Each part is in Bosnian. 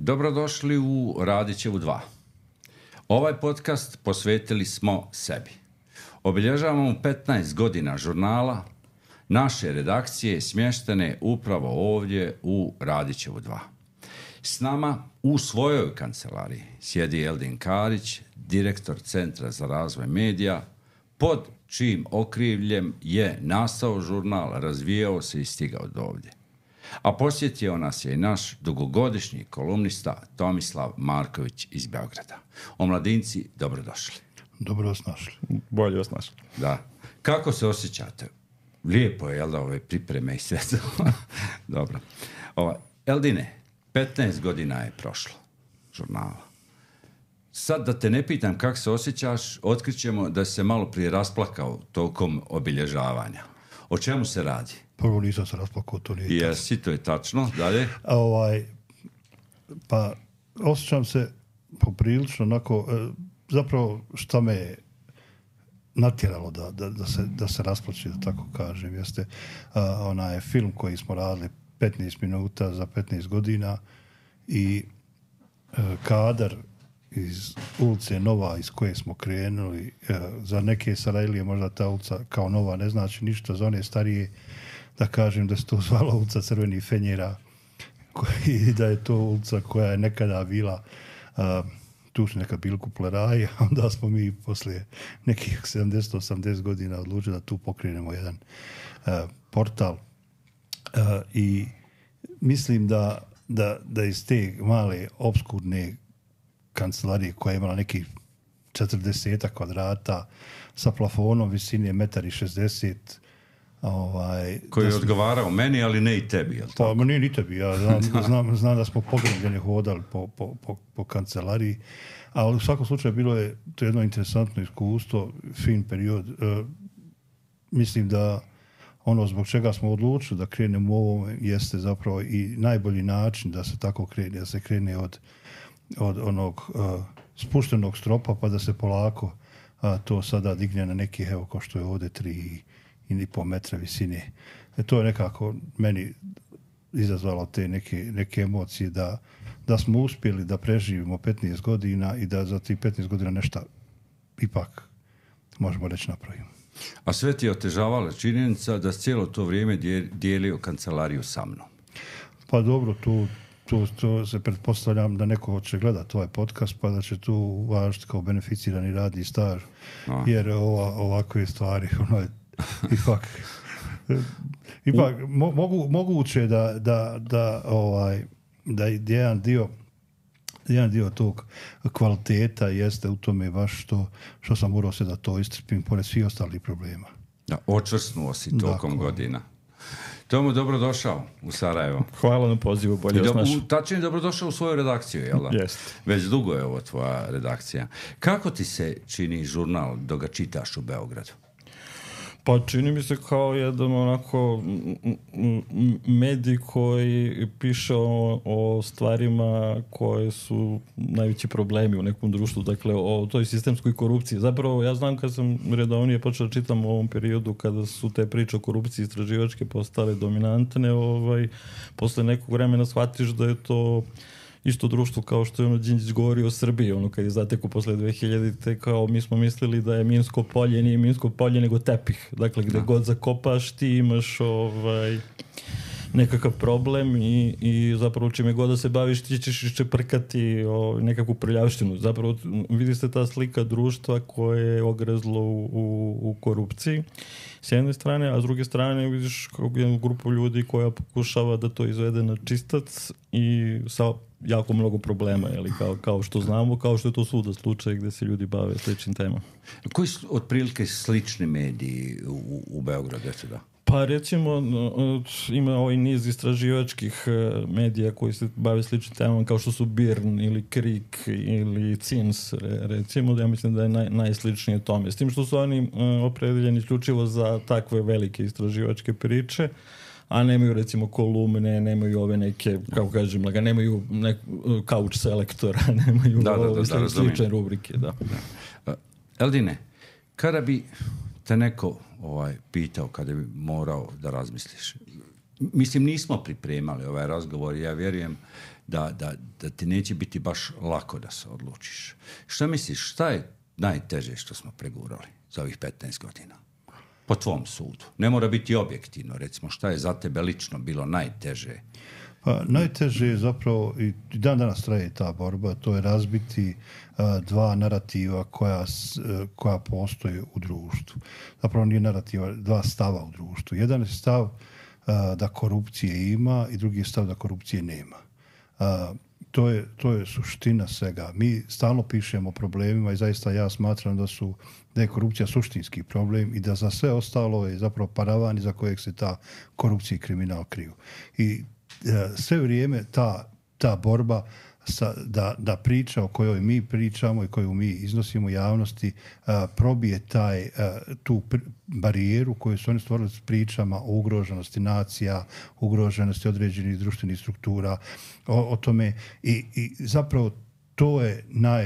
Dobrodošli u Radićevu 2. Ovaj podcast posvetili smo sebi. Obilježavamo 15 godina žurnala naše redakcije smještene upravo ovdje u Radićevu 2. S nama u svojoj kancelariji sjedi Eldin Karić, direktor Centra za razvoj medija, pod čijim okrivljem je nastao žurnal, razvijao se i stigao do ovdje. A posjetio nas je i naš dugogodišnji kolumnista Tomislav Marković iz Beograda. Omladinci, dobrodošli. Dobro vas našli. Bolje vas našli. Da. Kako se osjećate? Lijepo je, jel da, ove pripreme i sve. Dobro. Eldine, 15 godina je prošlo žurnala. Sad da te ne pitam kako se osjećaš, otkrićemo da si se malo prije rasplakao tokom obilježavanja. O čemu se radi? Prvo nisam se rasplakao, to nije tačno. Jesi, to je tačno. Dalje? Pa osjećam se poprilično onako, zapravo šta me je natjeralo da se rasplače, da tako kažem, jeste onaj film koji smo radili 15 minuta za 15 godina i kadar iz ulice Nova iz koje smo krenuli. Za neke Sarajlije možda ta ulica kao Nova ne znači ništa, za one starije da kažem da se to zvala ulica Crvenih fenjera i da je to ulica koja je nekada bila tu su neka bili kupleraji, a onda smo mi poslije nekih 70-80 godina odlučili da tu pokrenemo jedan portal i mislim da iz te male obskurne kancelarije koja je imala nekih 40 kvadrata sa plafonom visine 1,60 m. Koji je odgovarao meni, ali ne i tebi, jel tako? Pa nije ni tebi, ja znam da smo pogrebljeni hodali po kancelariji, ali u svakom slučaju bilo je to jedno interesantno iskustvo, fin period. Mislim da ono zbog čega smo odlučili da krenemo u ovo jeste zapravo i najbolji način da se tako krene, da se krene od onog spuštenog stropa pa da se polako to sada digne na neki, evo kao što je ovdje 3,5 metra visine. To je nekako meni izazvalo te neke emocije da smo uspjeli da preživimo 15 godina i da za tih 15 godina nešto ipak možemo reći napravimo. A sve ti je otežavala činjenica da cijelo to vrijeme dijelio kancelariju sa mnom. Pa dobro, tu se pretpostavljam da neko će gledati ovaj podcast pa da će tu važiti kao beneficirani radni staž. Jer ovakve stvari ipak moguće da jedan dio tog kvaliteta jeste u tome baš što sam morao se da to istrpim pored svih ostalih problema. Da, očvrsnuo si tokom godina. Tomu, dobrodošao u Sarajevo. Hvala na pozivu, bolje vas našao. Tačnije, dobrodošao u svoju redakciju, jel da? Jeste. Već dugo je ovo tvoja redakcija. Kako ti se čini žurnal dok ga čitaš u Beogradu? Pa čini mi se kao jedan onako medij koji piše o stvarima koje su najveći problemi u nekom društvu, dakle o toj sistemskoj korupciji. Zapravo ja znam kad sam redovnije počeo da čitam u ovom periodu kada su te priče o korupciji istraživačke postale dominantne, posle nekog vremena shvatiš da je to isto društvo kao što je Đinđić govori o Srbiji, kad je zateku posle 2000-te, kao mi smo mislili da je Minsko polje, nije Minsko polje nego tepih. Dakle, gde god zakopaš ti imaš nekakav problem i zapravo čime god da se baviš ti ćeš iščeprkati nekakvu prljavštinu. Zapravo vidi se ta slika društva koje je ogrezlo u korupciji s jedne strane, a s druge strane vidiš jednu grupu ljudi koja pokušava da to izvede na čistac i sa jako mnogo problema, kao što znamo, kao što je to svuda slučaj gde se ljudi bave sličnim temama. Koji su otprilike slični mediji u Beogradu? Da? Pa recimo ima ovaj niz istraživačkih medija koji se bave sličnim temama kao što su BIRN ili KRIK ili CINS, recimo, da ja mislim da je najsličnije tome. S tim što su oni opredeljeni isključivo za takve velike istraživačke priče, a nemaju recimo kolumne, nemaju ove neke, kako kažem, nemaju couch selektora, nemaju slične rubrike. Da. Eldine, kada bi te neko pitao, kada bi morao da razmisliš, mislim, nismo pripremali ovaj razgovor. Ja vjerujem da ti neće biti baš lako da se odlučiš. Šta misliš, šta je najteže što smo pregurali za ovih 15 godina? Po tvom sudu. Ne mora biti objektivno, recimo, šta je za tebe lično bilo najteže? Pa, najteže je zapravo, i dan danas traje ta borba, to je razbiti dva narativa koja postoje u društvu. Zapravo nije narativa, dva stava u društvu. Jedan je stav da korupcije ima i drugi je stav da korupcije nema. To je suština svega. Mi stalno pišemo o problemima i zaista ja smatram da je korupcija suštinski problem i da za sve ostalo je zapravo paravan iza kojeg se ta korupcija i kriminal kriju. I sve vrijeme ta borba da priča o kojoj mi pričamo i koju mi iznosimo javnosti probije tu barijeru koju su oni stvorili s pričama o ugroženosti nacija, ugroženosti određenih društvenih struktura, o tome i zapravo to je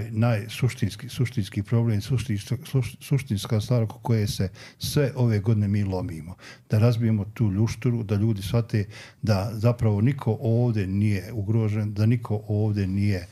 suštinski problem, suštinska stvar oko koje se sve ove godine mi lomimo. Da razbijemo tu ljušturu, da ljudi shvate da zapravo niko ovdje nije ugrožen, da niko ovdje nije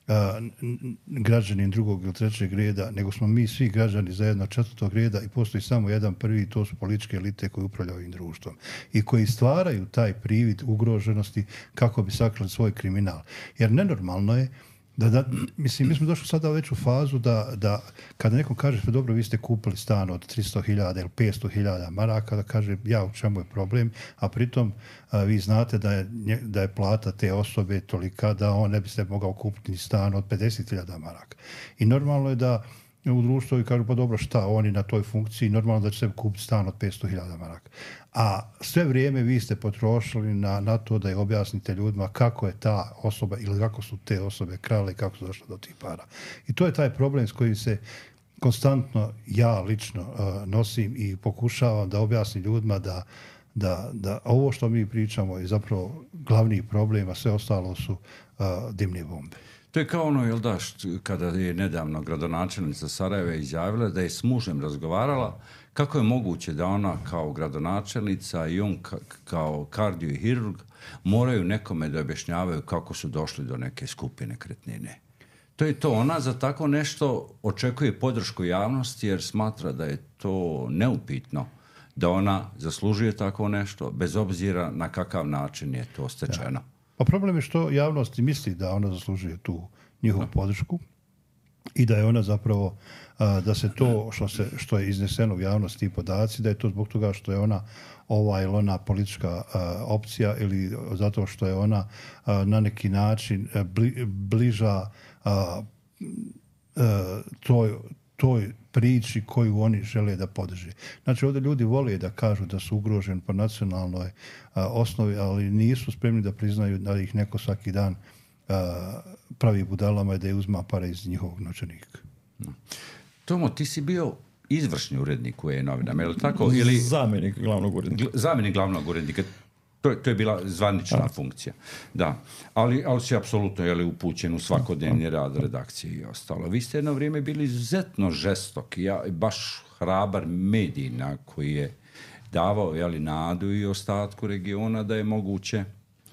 građanin drugog ili trećeg reda, nego smo mi svi građani zajedno četvrtog reda i postoji samo jedan prvi, to su političke elite koji upravljaju ovim društvom i koji stvaraju taj privid ugroženosti kako bi sakrili svoj kriminal. Jer nenormalno je mislim, mi smo došli sada već u fazu da kada nekom kaže, pa dobro, vi ste kupili stan od 300.000 ili 500.000 maraka, da kaže, ja, u čemu je problem, a pritom vi znate da je plata te osobe tolika da on ne bi se mogao kupiti stan od 50.000 maraka. I normalno je da u društvu i kažu, pa dobro, šta, oni na toj funkciji, normalno da će se kupiti stan od 500.000 maraka. A sve vrijeme vi ste potrošili na to da je objasnite ljudima kako je ta osoba ili kako su te osobe krale i kako su došle do tih para. I to je taj problem s kojim se konstantno ja lično nosim i pokušavam da objasnim ljudima da ovo što mi pričamo je zapravo glavni problem, a sve ostalo su dimne bombe. To je kao ono, jel da, kada je nedavno gradonačelnica Sarajeva izjavila da je s mužem razgovarala kako je moguće da ona kao gradonačelnica i on kao kardiohirurg moraju nekome da objašnjavaju kako su došli do neke skupe nekretnine. To je to. Ona za tako nešto očekuje podršku javnosti jer smatra da je to neupitno, da ona zaslužuje tako nešto bez obzira na kakav način je to stečeno. Ja. Pa problem je što javnost misli da ona zaslužuje tu njihovu podršku i da je ona zapravo, da se to što je izneseno u javnosti i podaci, da je to zbog toga što je ona ova ili ona politička opcija ili zato što je ona na neki način bliža toj priči koju oni žele da podrže. Znači, ovdje ljudi vole da kažu da su ugroženi po nacionalnoj osnovi, ali nisu spremni da priznaju da ih neko svaki dan pravi budalama i da je uzma pare iz njihovog novčanika. Tomo, ti si bio izvršni urednik u E-novinama, je li tako? Ili zamjenik glavnog urednika. Zamjenik glavnog urednika. To je bila zvanična funkcija. Da. Ali si apsolutno upućen u svakodnevni rad redakcije i ostalo. Vi ste jedno vrijeme bili izuzetno žestoki, baš hrabar medijina koji je davao nadu i ostatku regiona da je moguće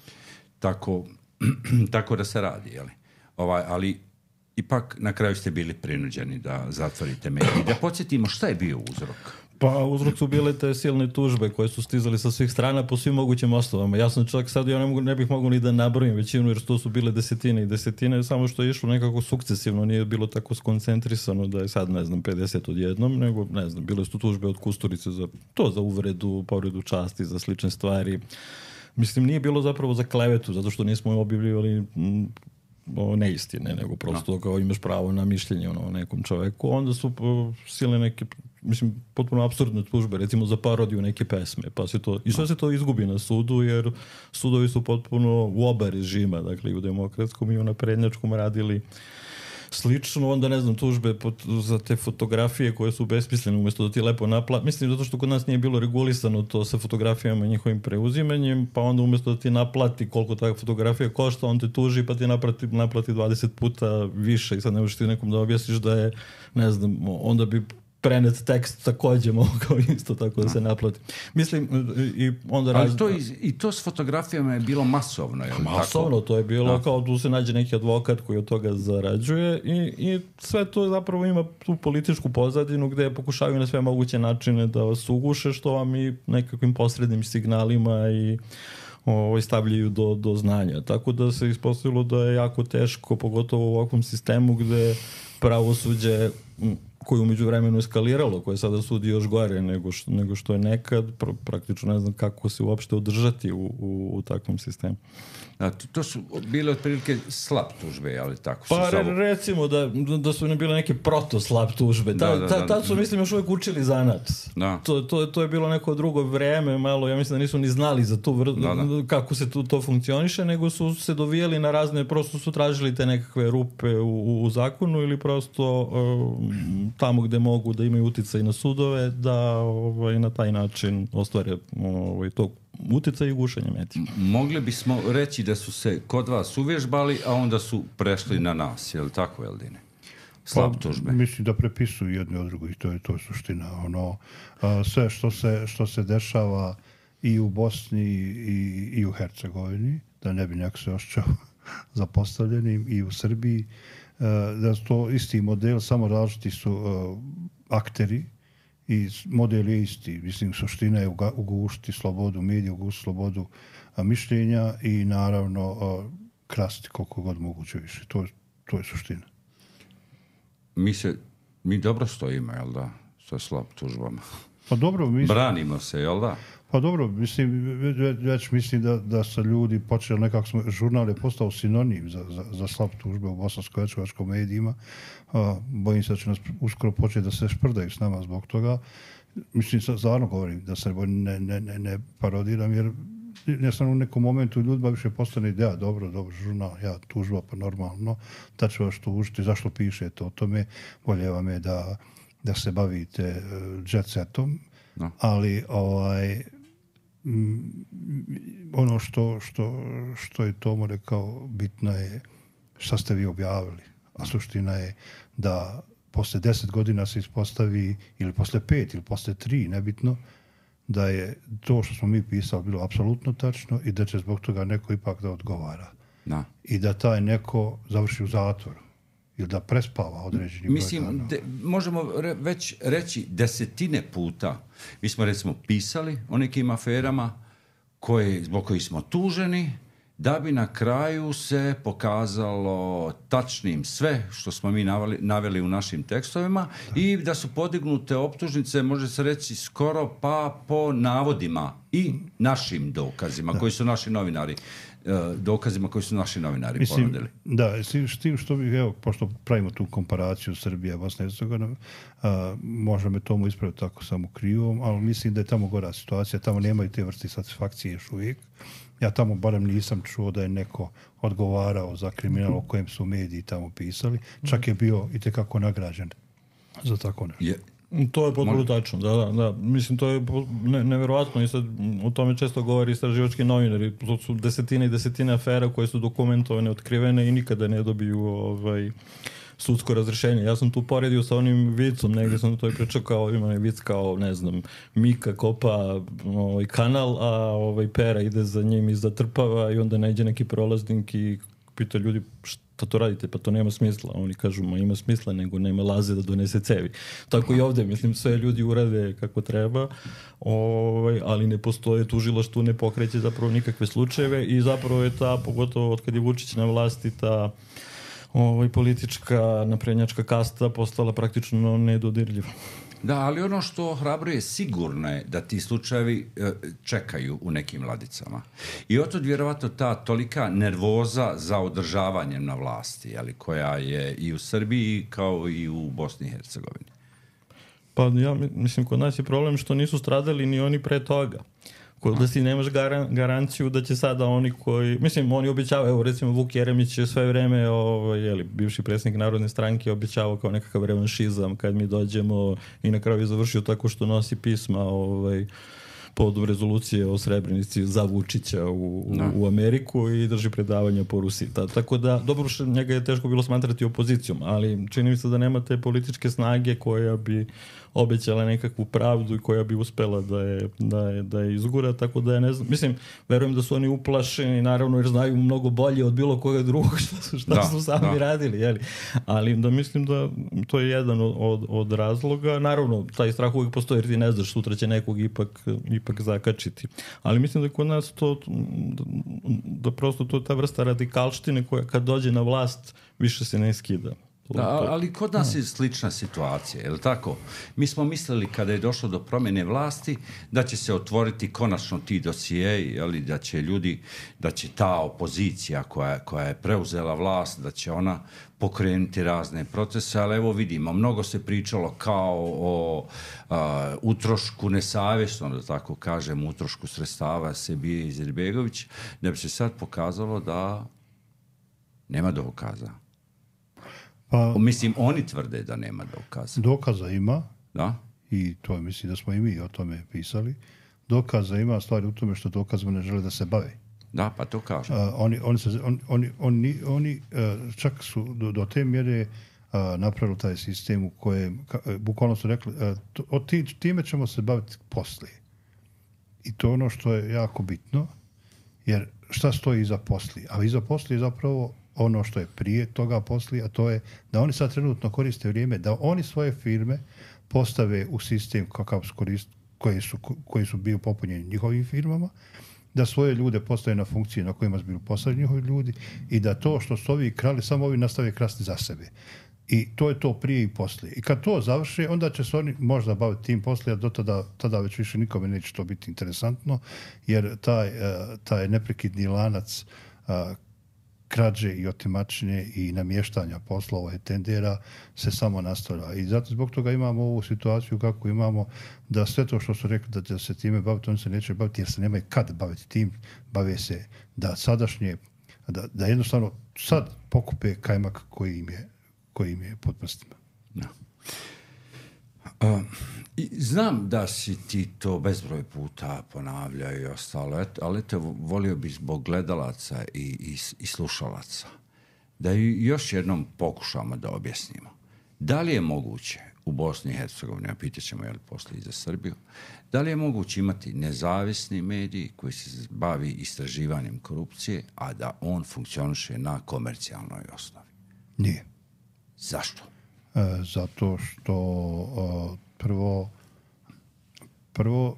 tako da se radi. Ali ipak na kraju ste bili prinuđeni da zatvorite medij. Da podsjetimo šta je bio uzrok. Pa uzrok su bile te silne tužbe koje su stizali sa svih strana po svim mogućim osnovama. Ja sam čak sad, ne bih mogao ni da nabrojim većinu jer to su bile desetine i desetine, samo što je išlo nekako sukcesivno, nije bilo tako skoncentrisano da je sad, 50 odjednom, nego, bile su tužbe od Kusturice za uvredu, povredu časti, za slične stvari. Mislim, nije bilo zapravo za klevetu, zato što nismo objavljivali neistine, nego prosto kao imaš pravo na mišljenje o nekom čoveku. Onda su silne neke, potpuno apsurdne tužbe, recimo za parodiju neke pesme, i sve se to izgubi na sudu, jer sudovi su potpuno u oba režima, dakle i u demokratskom i u naprednjačkom radili slično, onda tužbe za te fotografije koje su besmislene umjesto da ti lepo naplati. Mislim, zato što kod nas nije bilo regulisano to sa fotografijama i njihovim preuzimanjem, pa onda umjesto da ti naplati koliko ta fotografija košta, on te tuži pa ti naplati 20 puta više i sad ne možeš ti nekom da objasniš da je, onda bi prenet tekst takođe mogao isto tako da se naplati. Mislim, i onda... Ali to s fotografijama je bilo masovno, je li masovno, tako? to je bilo kao tu se nađe neki advokat koji od toga zarađuje i sve to zapravo ima tu političku pozadinu gde pokušavaju na sve moguće načine da vas uguše, što vam i nekakvim posrednim signalima i stavljaju do znanja. Tako da se ispostavilo da je jako teško, pogotovo u ovakvom sistemu gde pravosuđe koje umeđu vremenu eskaliralo, koje sada sudi još gore nego što je nekad, praktično ne znam kako se uopšte održati u takvom sistemu. To su bile otprilike slab tužbe, ali tako? Pa recimo da su ne bile neke proto-slab tužbe. Tad su, mislim, još uvijek učili zanat. To je bilo neko drugo vreme, malo, ja mislim da nisu ni znali za tu kako se to funkcioniše, nego su se dovijeli na razne, prosto su tražili te nekakve rupe u zakonu ili prosto tamo gde mogu da imaju uticaj na sudove, da na taj način ostvare to uticaj i gušenje medija. Mogli bismo reći da su se kod vas uvježbali, a onda su prešli na nas, je li tako, Eldine? Slab tužbe. Mislim da prepisuju jedno od drugo i to je suština. Sve što se dešava i u Bosni i u Hercegovini, da ne bi neko se osjećao zapostavljenim, i u Srbiji, da su to isti model, samo različiti su akteri i model je isti. Mislim, suština je ugušiti slobodu medija, ugušiti slobodu mišljenja i naravno krasti koliko god moguće više. To je suština. Mi dobro stojimo, jel da, sa slab tužbama? Pa dobro, branimo se, jel da? Pa dobro, mislim da su ljudi počeli, nekako žurnal je postao sinonim za slab tužbe u bosansko-hercegovačkom medijima. Bojim se da će nas uskoro početi da se šprdaju s nama zbog toga. Mislim, stvarno govorim da se ne parodiram, jer ja sam u nekom momentu ljudima više postane ideja, dobro, žurnal, tužba, pa normalno, da ću vas tužiti, zašto pišete o tome, bolje vam je da se bavite jet setom, ali ono što je Tomo rekao, bitno je šta ste vi objavili, a suština je da posle 10 godina se ispostavi, ili posle 5 ili posle 3, nebitno, da je to što smo mi pisali bilo apsolutno tačno i da će zbog toga neko ipak da odgovara. I da taj neko završi u zatvoru ili da prespava određeni broj dana. Mislim, možemo već reći desetine puta. Mi smo recimo pisali o nekim aferama zbog kojih smo tuženi, da bi na kraju se pokazalo tačnim sve što smo mi naveli u našim tekstovima i da su podignute optužnice, može se reći skoro pa po navodima i našim dokazima koji su naši novinari ponudili. Da, s tim što bih, evo, pošto pravimo tu komparaciju Srbija, Bosna i Hercegovina, može me tomu ispraviti tako samo krivom, ali mislim da je tamo gora situacija, tamo nemaju te vrste satisfakcije još uvijek. Ja tamo barem nisam čuo da je neko odgovarao za kriminal o kojem su mediji tamo pisali. Čak je bio i tekako nagrađen za tako nešto. To je potpuno tačno, da. Mislim, to je neverovatno i sad o tome često govori istraživački novinari. To su desetine i desetine afera koje su dokumentovane, otkrivene i nikada ne dobiju sudsko razrešenje. Ja sam tu poredio sa onim vicom, negdje sam to pričao kao, ima vic kao, ne znam, Mika kopa kanal, a Pera ide za njim i zatrpava i onda nađe neki prolaznik i pita ljudi šta to radite, pa to nema smisla. Oni kažu, ima smisla, nego nema laze da donese cevi. Tako i ovdje, mislim, sve ljudi urade kako treba, ali ne postoje tužilaštvo, ne pokreće zapravo nikakve slučajeve i zapravo je ta, pogotovo od kad je Vučić na vlasti, ta politička naprednjačka kasta postala praktično nedodirljiva. Da, ali ono što ohrabruje sigurno je da ti slučajevi čekaju u nekim ladicama. I otod vjerovatno ta tolika nervoza za održavanjem na vlasti, koja je i u Srbiji kao i u Bosni i Hercegovini. Pa ja mislim, kod nas je problem što nisu stradali ni oni pre toga. Da si nemaš garanciju da će sada oni koji... Mislim, oni obećavaju, evo recimo Vuk Jeremić je sve vreme, bivši predsjednik Narodne stranke, obećavao kao nekakav revanšizam kad mi dođemo i na kraju je završio tako što nosi pisma povodom rezolucije o Srebrenici za Vučića u Ameriku i drži predavanja po Rusiji. Tako da, dobro što njega je teško bilo smatrati opozicijom, ali čini mi se da nema te političke snage koja bi obećala nekakvu pravdu i koja bi uspela da je izgura, tako da ja ne znam. Mislim, verujem da su oni uplašeni, naravno, jer znaju mnogo bolje od bilo koga drugog šta su sami radili, jeli? Ali da mislim da to je jedan od razloga. Naravno, taj strah uvijek postoji jer ti ne znaš, sutra će nekog ipak zakačiti. Ali mislim da kod nas to, da prosto to ta vrsta radikalštine koja kad dođe na vlast više se ne skida. Ali kod nas je slična situacija, je li tako? Mi smo mislili kada je došlo do promjene vlasti da će se otvoriti konačno ti dosijei, jeli, da će ta opozicija koja je preuzela vlast, da će ona pokrenuti razne procese, ali evo vidimo, mnogo se pričalo kao o utrošku nesavjesno, da tako kažem, utrošku sredstava Sebije Izetbegović, da bi se sad pokazalo da nema dokaza. Pa, mislim, oni tvrde da nema dokaza. Dokaza ima. Da? I to mislim da smo i mi o tome pisali. Dokaza ima, stvari u tome što dokazima ne žele da se bave. Da, pa to kažem. Oni čak su do te mjere napravili taj sistem u kojem bukvalno su rekli time ćemo se baviti poslije. I to je ono što je jako bitno, jer šta stoji iza poslije? A iza poslije je zapravo ono što je prije toga poslije, a to je da oni sad trenutno koriste vrijeme da oni svoje firme postave u sistem kakav su koji su bili popunjeni njihovim firmama, da svoje ljude postave na funkcije na kojima su bili postavljeni njihovi ljudi i da to što su ovi krali, samo ovi nastave krasti za sebe. I to je to prije i poslije. I kad to završe, onda će se oni možda baviti tim poslije, a do tada već više nikome neće to biti interesantno, jer taj neprekidni lanac krađe i otimačine i namještanja poslova i tendera se samo nastavlja. I zato zbog toga imamo ovu situaciju kako imamo, da sve to što su rekli da se time baviti, oni se neće baviti jer se nemaju kad baviti tim, bave se da sadašnje, da jednostavno sad pokupe kajmak koji im je pod prstima. No. Znam da si ti to bezbroj puta ponavljao i ostalo, ali te volio bi zbog gledalaca i slušalaca da još jednom pokušamo da objasnimo. Da li je moguće u Bosni i Hercegovini, a pitat ćemo je li poslije i za Srbiju, da li je moguće imati nezavisni medij koji se bavi istraživanjem korupcije, a da on funkcioniše na komercijalnoj osnovi? Nije. Zašto? Zato što prvo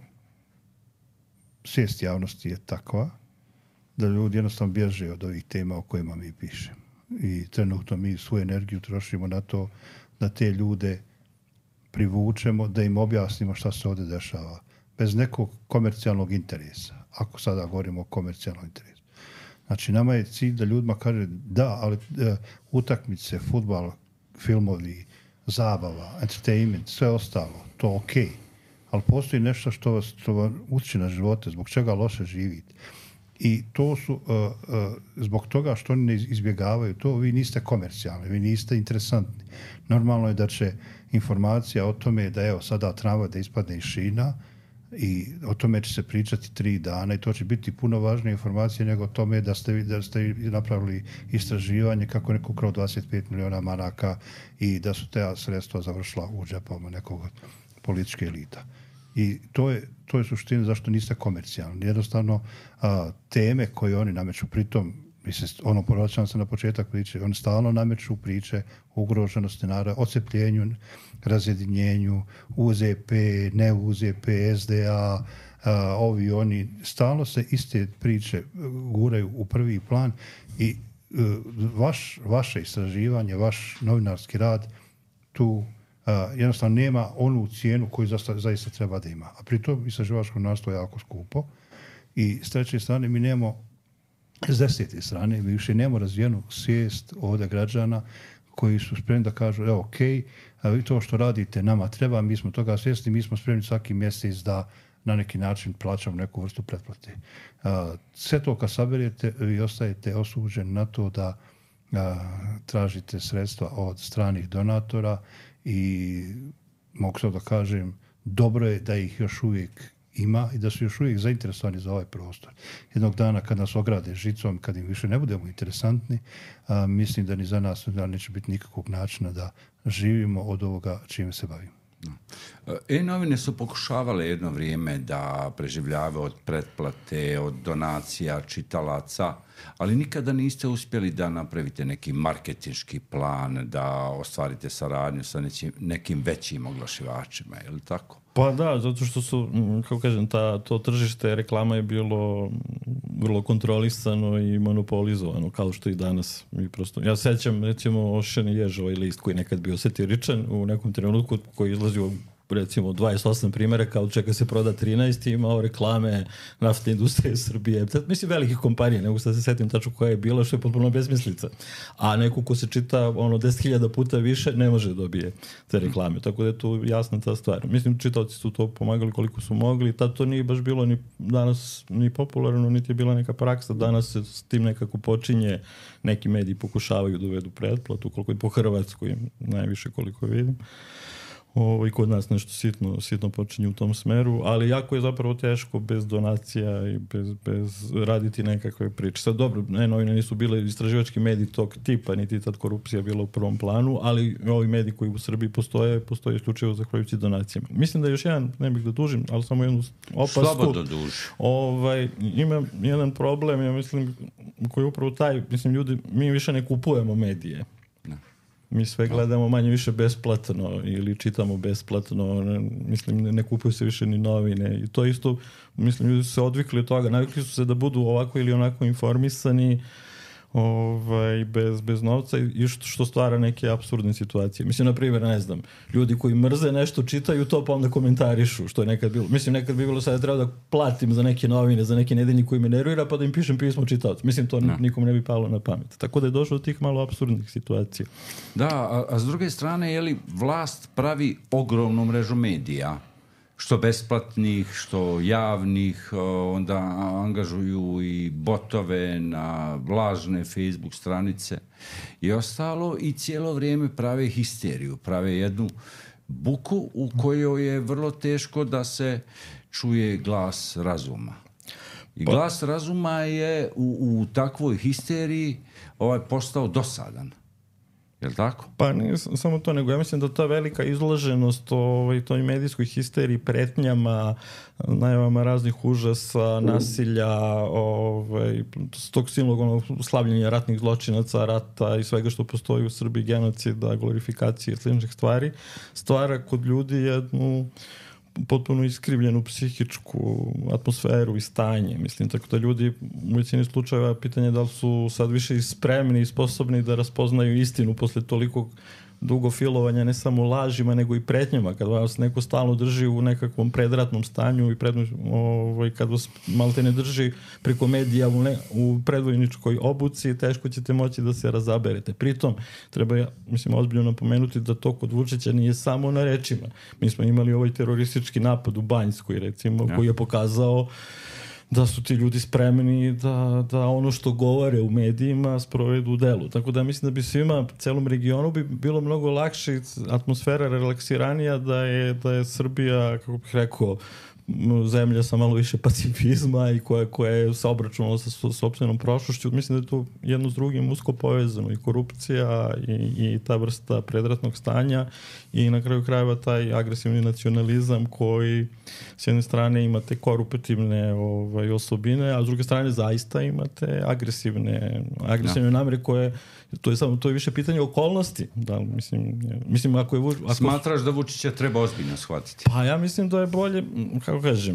svijest javnosti je takva da ljudi jednostavno bježe od ovih tema o kojima mi pišemo. I trenutno mi svoju energiju trošimo na to da te ljude privučemo, da im objasnimo šta se ovdje dešava. Bez nekog komercijalnog interesa. Ako sada govorimo o komercijalnom interesu. Znači, nama je cilj da ljudima kaže da, ali utakmice, fudbal, filmovi, zabava, entertainment, sve ostalo, to ok. Ali postoji nešto što vas uči na živote, zbog čega loše živite. I to su, zbog toga što oni ne izbjegavaju to, vi niste komercijalni, vi niste interesantni. Normalno je da će informacija o tome da evo sada tramvaj da ispadne iz šina i o tome će se pričati 3 dana i to će biti puno važnije informacije nego o tome da ste napravili istraživanje kako neko ukrao 25 miliona maraka i da su te sredstva završila u džepovima nekog političke elita. I to je suština zašto niste komercijalni. Jednostavno, teme koje oni nameću, pritom, povraćam se na početak priče, oni stalno nameću priče o ugroženosti naroda, ocepljenju, razjedinjenju, UZP, ne UZP, SDA, ovi oni, stalno se iste priče guraju u prvi plan i vaše istraživanje, vaš novinarski rad tu jednostavno nema onu cijenu koju zaista treba da ima. A pritom istraživačko novinarstvo je jako skupo i s treće strane mi nemamo, s 10. strane mi više nemamo razvijenu svijest ovdje građana koji su spremni da kažu evo ok, vi to što radite nama treba, mi smo toga svjesni, mi smo spremni svaki mjesec da na neki način plaćamo neku vrstu pretplate. Sve to kad saberete, vi ostajete osuđeni na to da tražite sredstva od stranih donatora i mogu sad da kažem, dobro je da ih još uvijek ima i da su još uvijek zainteresovani za ovaj prostor. Jednog dana kad nas ograde žicom, kad im više ne budemo interesantni, mislim da ni za nas neće biti nikakvog načina da živimo od ovoga čime se bavimo. E-novine su pokušavale jedno vrijeme da preživljavaju od pretplate, od donacija, čitalaca, ali nikada niste uspjeli da napravite neki marketinški plan, da ostvarite saradnju sa nekim većim oglašivačima, je li tako? Pa da, zato što su, kako kažem, to tržište reklama je bilo vrlo kontrolisano i monopolizovano, kao što i danas. Ja sećam, recimo, Ošeni jež, ovaj list koji nekad bio satiričan, u nekom trenutku koji izlazio recimo 28 primjeraka, od čega se proda 13 i imao reklame naftne industrije Srbije. Mislim, velikih kompanija, nego sad se setim tačno koja je bila, što je potpuno besmislica. A neko ko se čita 10.000 puta više ne može dobije te reklame. Tako da je tu jasna ta stvar. Mislim, čitaoci su to pomagali koliko su mogli. Tad to nije baš bilo ni danas ni popularno, niti je bila neka praksa. Danas se s tim nekako počinje. Neki mediji pokušavaju da uvedu pretplatu, koliko je po Hrvatskoj, najviše koliko vidim. I kod nas nešto sitno počinje u tom smeru, ali jako je zapravo teško bez donacija i bez raditi nekakve priče. Sad dobro, novine nisu bile istraživački mediji tog tipa, niti tad korupcija bila u prvom planu, ali ovi mediji koji u Srbiji postoje isključivo zahvaljujući donacijama. Mislim da još jedan, ne bih da dužim, ali samo jednu opasku. Slobodno duži. Ima jedan problem, ja mislim, koji je upravo taj, mislim, ljudi, mi više ne kupujemo medije. Mi sve gledamo manje više besplatno ili čitamo besplatno, mislim, ne kupuju se više ni novine i to isto, mislim, ljudi su se odvikli od toga, navikli su se da budu ovako ili onako informisani bez novca i što stvara neke apsurdne situacije. Mislim, na primjer, ne znam, ljudi koji mrze nešto čitaju to pa onda komentarišu, što je nekad bilo. Mislim, nekad bi bilo sad da treba da platim za neke novine, za neki nedeljnik koji me nervira pa da im pišem pismo čitaocu. Mislim, to nikom ne bi palo na pamet. Tako da je došlo do tih malo apsurdnih situacija. Da, a s druge strane, je li vlast pravi ogromnu mrežu medija, što besplatnih, što javnih, onda angažuju i botove na lažne Facebook stranice i ostalo i cijelo vrijeme prave histeriju, prave jednu buku u kojoj je vrlo teško da se čuje glas razuma. I glas razuma je u takvoj histeriji postao dosadan. Je li tako? Pa nije samo to, nego ja mislim da ta velika izloženost toj medijskoj histeriji, pretnjama, najavama raznih užasa, nasilja, tog silnog slavljenja ratnih zločinaca, rata i svega što postoji u Srbiji, genocida, glorifikacije i sličnih stvari, stvara kod ljudi jednu potpuno iskrivljenu psihičku atmosferu i stanje. Mislim, tako da ljudi u većini slučajeva pitanje da li su sad više i spremni i sposobni da raspoznaju istinu posle toliko dugo filovanja, ne samo lažima, nego i pretnjama. Kad vas neko stalno drži u nekakvom predratnom stanju i kad vas malte ne drži preko medija u predvojničkoj obuci, teško ćete moći da se razaberete. Pritom, treba, mislim, ozbiljno napomenuti da to kod Vučića nije samo na rečima. Mi smo imali ovaj teroristički napad u Banjskoj, recimo, koji je pokazao da su ti ljudi spremni da ono što govore u medijima sprovedu u delu. Tako da mislim da bi svima, celom regionu bi bilo mnogo lakše, atmosfera relaksiranija da je Srbija, kako bih rekao, zemlja sa malo više pacifizma i koja je se obračunala sa sopstvenom prošlošću. Mislim da je to jedno s drugim usko povezano, i korupcija i ta vrsta predratnog stanja i na kraju krajeva taj agresivni nacionalizam koji s jedne strane imate koruptivne osobine, a s druge strane zaista imate agresivne namere koje to je više pitanje okolnosti. Da, mislim ako smatraš da Vučića treba ozbiljno shvatiti? Pa ja mislim da je bolje, kako kažem,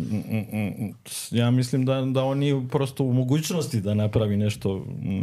ja mislim da on nije prosto u mogućnosti da napravi nešto,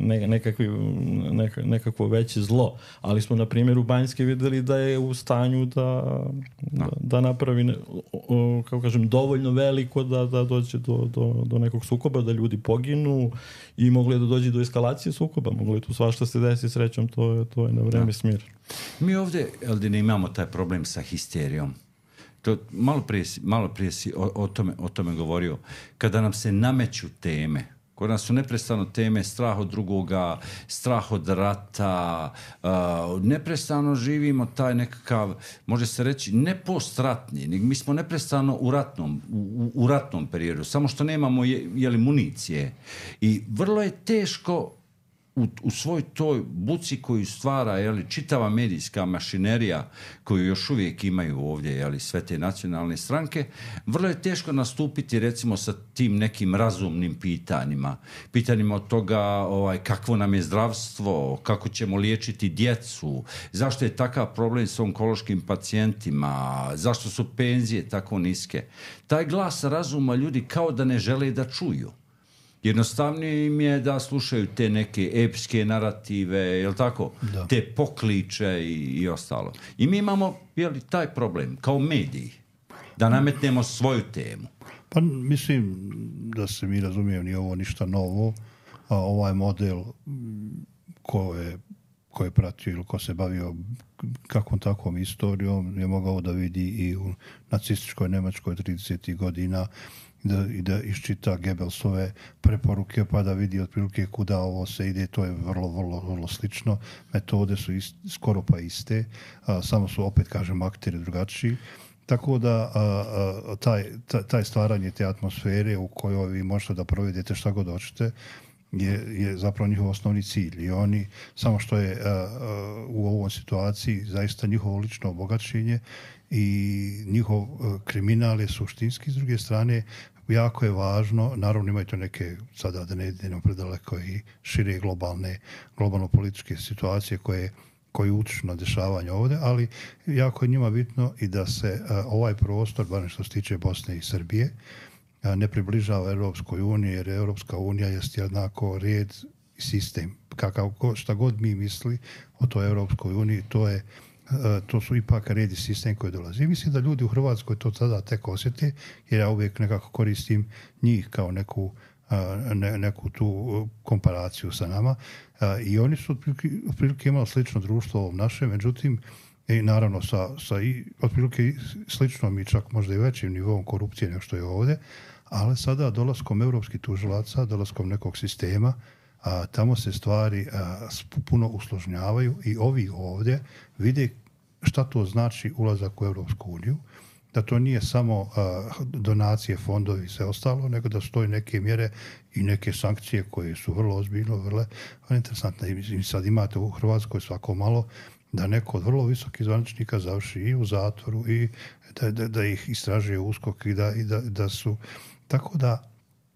nekakvo veće zlo, ali smo na primjer u Banjske videli da je u stanju da napravi, kako kažem, dovoljno veliko da dođe do nekog sukoba, da ljudi poginu i mogli da dođe do eskalacije sukoba, mogli tu svašta se desi, srećom to je na vreme smir. Mi ovdje, Eldine, imamo taj problem sa histerijom. To, malo prije si o tome govorio. Kada nam se nameću teme, kod nas su neprestano teme strah od drugoga, strah od rata, neprestano živimo taj nekakav, može se reći, ne postratni, nego mi smo neprestano u ratnom periodu, samo što nemamo municije. I vrlo je teško u svoj toj buci koju stvara, jeli, čitava medijska mašinerija koju još uvijek imaju ovdje, jeli, sve te nacionalne stranke, vrlo je teško nastupiti recimo sa tim nekim razumnim pitanjima od toga kakvo nam je zdravstvo, kako ćemo liječiti djecu, zašto je takav problem s onkološkim pacijentima, zašto su penzije tako niske. Taj glas razuma ljudi kao da ne žele da čuju. Jednostavnije im je da slušaju te neke epske narative, jel tako? Da. Te pokliče i ostalo. I mi imamo, jel, taj problem, kao mediji, da nametnemo svoju temu. Pa mislim da se mi razumijemo, nije ovo ništa novo, a ovaj model ko je pratio ili ko se bavio kakvom takvom istorijom je mogao da vidi i u nacističkoj Njemačkoj 30. godina i da iščita Goebbelsove preporuke pa da vidi otprilike kuda ovo se ide. To je vrlo, vrlo, vrlo slično. Metode su skoro pa iste, samo su opet, kažem, akteri drugačiji. Tako da taj stvaranje te atmosfere u kojoj vi možete da provedete šta god hoćete je zapravo njihov osnovni cilj. I oni, samo što je u ovoj situaciji zaista njihovo lično obogaćenje i njihov kriminal je suštinski. S druge strane, jako je važno, naravno imaju to neke, sada da ne idemo predaleko, i šire globalno političke situacije koje utiču na dešavanja ovdje, ali jako je njima bitno i da se ovaj prostor, barem što se tiče Bosne i Srbije, ne približava Europskoj uniji, jer Europska unija jest jednako red i sistem. Šta god mi misli o toj Europskoj uniji, to su ipak red i sistem koji dolazi. I mislim da ljudi u Hrvatskoj to tada tek osjete, jer ja uvijek nekako koristim njih kao neku tu komparaciju sa nama. I oni su otprilike imali slično društvo ovom našem, međutim, i naravno sa i otprilike sličnom i čak možda i većim nivom korupcije nego što je ovdje, ali sada dolaskom europskih tužilaca, dolaskom nekog sistema, tamo se stvari puno usložnjavaju i ovi ovdje vide šta to znači ulazak u Europsku uniju, da to nije samo donacije, fondovi i sve ostalo, nego da stoji neke mjere i neke sankcije koje su vrlo ozbiljno, vrlo interesantne. I sad imate u Hrvatskoj svako malo da neko od vrlo visokih zvaničnika završi i u zatvoru i da ih istražuje USKOK i da su... Tako da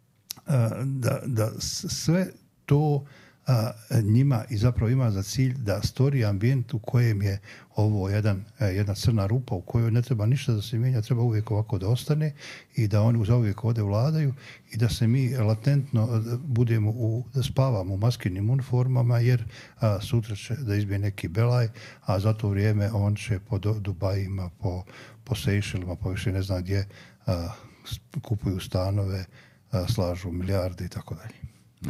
sve to njima i zapravo ima za cilj da stvori ambijent u kojem je ovo jedna crna rupa u kojoj ne treba ništa da se mijenja, treba uvijek ovako da ostane i da oni zauvijek ovdje vladaju i da se mi latentno da spavamo u maskirnim uniformama, jer sutra će da izbije neki belaj, a za to vrijeme on će po Dubajima, po Sejšelima, po više ne znam gdje, kupuju stanove, slažu milijarde i tako dalje.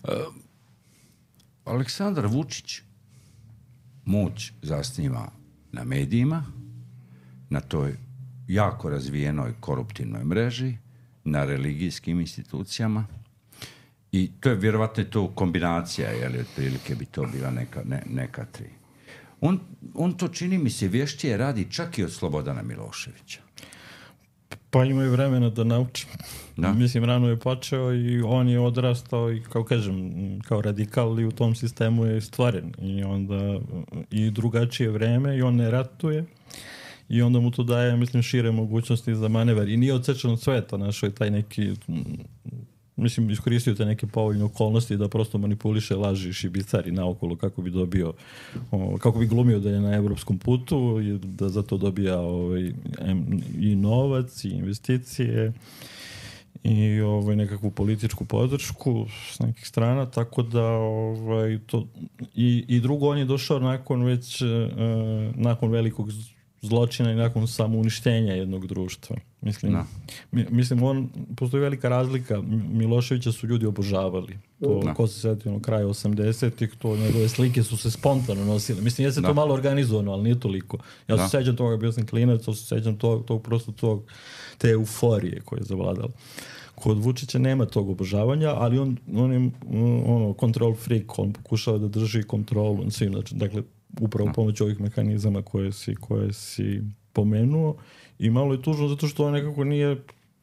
Aleksandar Vučić moć zasniva na medijima, na toj jako razvijenoj koruptivnoj mreži, na religijskim institucijama i to je vjerovatno to kombinacija, jer otprilike bi to bila neka tri. On to, čini mi se, vještije radi čak i od Slobodana Miloševića. Pa imaju vremena da nauči. Da. Mislim, rano je počeo i on je odrastao i, kao kažem, kao radikal i u tom sistemu je stvaren. I onda i drugačije vreme i on ne ratuje i onda mu to daje, mislim, šire mogućnosti za manevar. I nije odsečan od sveta, našao je taj neki... Mislim, iskoristio te neke povoljne okolnosti da prosto manipuliše, laži, šibicari naokolo kako bi dobio, kako bi glumio da je na evropskom putu i da za to dobija i novac i investicije i nekakvu političku podršku s nekih strana, tako da to i drugo, on je došao nakon velikog zločina i nakon samouništenja jednog društva. Mislim, postoji velika razlika. Miloševića su ljudi obožavali. Ko se sjeti kraja 80-ih, to njegove slike su se spontano nosile. Mislim, jeste to malo organizovano, ali nije toliko. Ja se sjećam toga, bio sam klinac, se sjećam te euforije koje je zavladalo. Kod Vučića nema tog obožavanja, ali on je control freak, on pokušava da drži kontrolu na svim, dakle, upravo pomoću ovih mehanizama koje si pomenuo. I malo je tužno zato što on nekako nije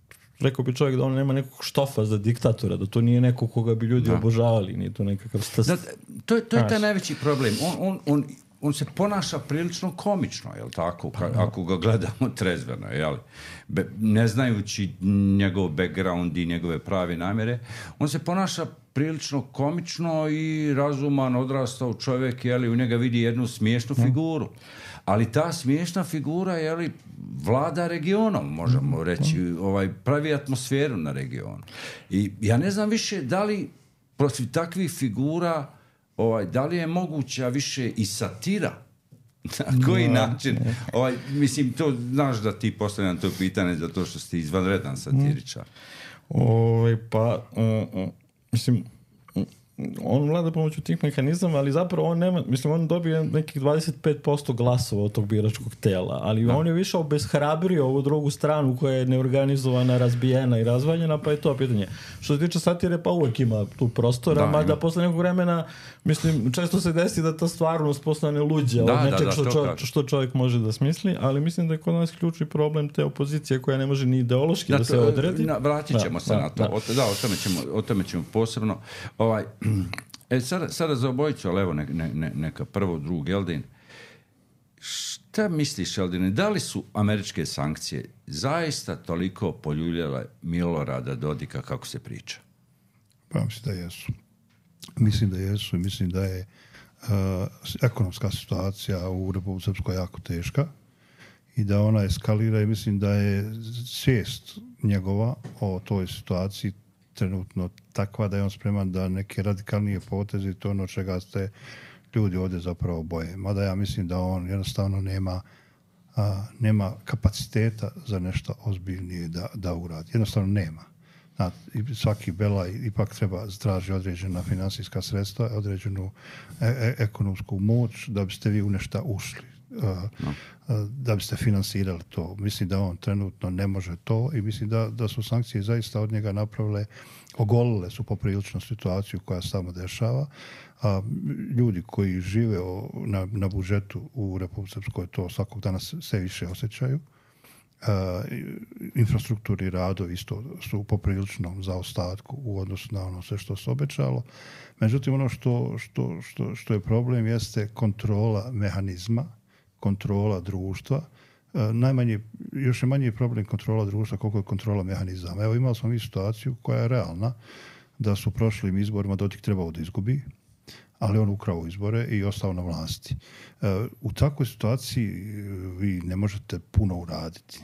rekao bi čovjek da on nema nekog štofa za diktatora, da to nije neko koga bi ljudi obožavali, nije to nekakav stas. To je taj najveći problem. On se ponaša prilično komično, jel tako? Ako ga gledamo trezveno, jel? Ne znajući njegov background i njegove prave namjere, on se ponaša prilično komično i razuman, odrastao čovjek, jel? U njega vidi jednu smiješnu figuru. Ali ta smiješna figura, jel, vlada regionom, možemo reći, pravi atmosferu na regionu. I ja ne znam više da li protiv takvih figura da li je moguća više i satira? Na koji način? Mislim, to znaš da ti postavljam to pitanje zato što si izvanredan satiričar. Mislim, on vlada pomoću tih mehanizama, ali zapravo on nema, mislim, on dobije nekih 25% glasova od tog biračkog tela, ali on je više obeshrabrio ovu drugu stranu koja je neorganizovana, razbijena i razvaljena, pa je to pitanje. Što se tiče satire, pa uvek ima tu prostora, mada posle nekog vremena, mislim, često se desi da ta stvarnost postane luđa od nečeg što čovjek može da smisli, ali mislim da je kod nas ključni problem te opozicije koja ne može ni ideološki da se odredi. Vratit ćemo se na to. O tome ćemo posebno. Sada za obojicu, ali evo neka prvo, drug, Eldin. Šta misliš, Eldine, da li su američke sankcije zaista toliko poljuljale Milorada Dodika kako se priča? Pa mislim da jesu. Mislim da je ekonomska situacija u Republici Srpskoj jako teška i da ona eskalira i mislim da je svijest njegova o toj situaciji trenutno takva da je on spreman da neke radikalnije poteze, to ono čega ste ljudi ovdje zapravo boje. Mada ja mislim da on jednostavno nema kapaciteta za nešto ozbiljnije da uradi. Jednostavno nema. Svaki belaj ipak treba traži određena finansijska sredstva, određenu ekonomsku moć da biste vi u nešto ušli. Da biste finansirali to. Mislim da on trenutno ne može to i mislim da su sankcije zaista od njega napravile, ogolile su poprilično situaciju koja se tamo dešava. Ljudi koji žive na budžetu u Republici Srpskoj to svakog dana sve više osjećaju. Infrastrukturni radovi isto su u popriličnom zaostatku u odnosu na ono sve što se obećalo. Međutim, ono što je problem jeste kontrola mehanizma, kontrola društva. Još je manji problem kontrola društva koliko je kontrola mehanizama. Evo, imali smo mi situaciju koja je realna, da su prošlim izborima Dodik trebao da izgubi, ali on ukrao izbore i ostao na vlasti. U takvoj situaciji vi ne možete puno uraditi.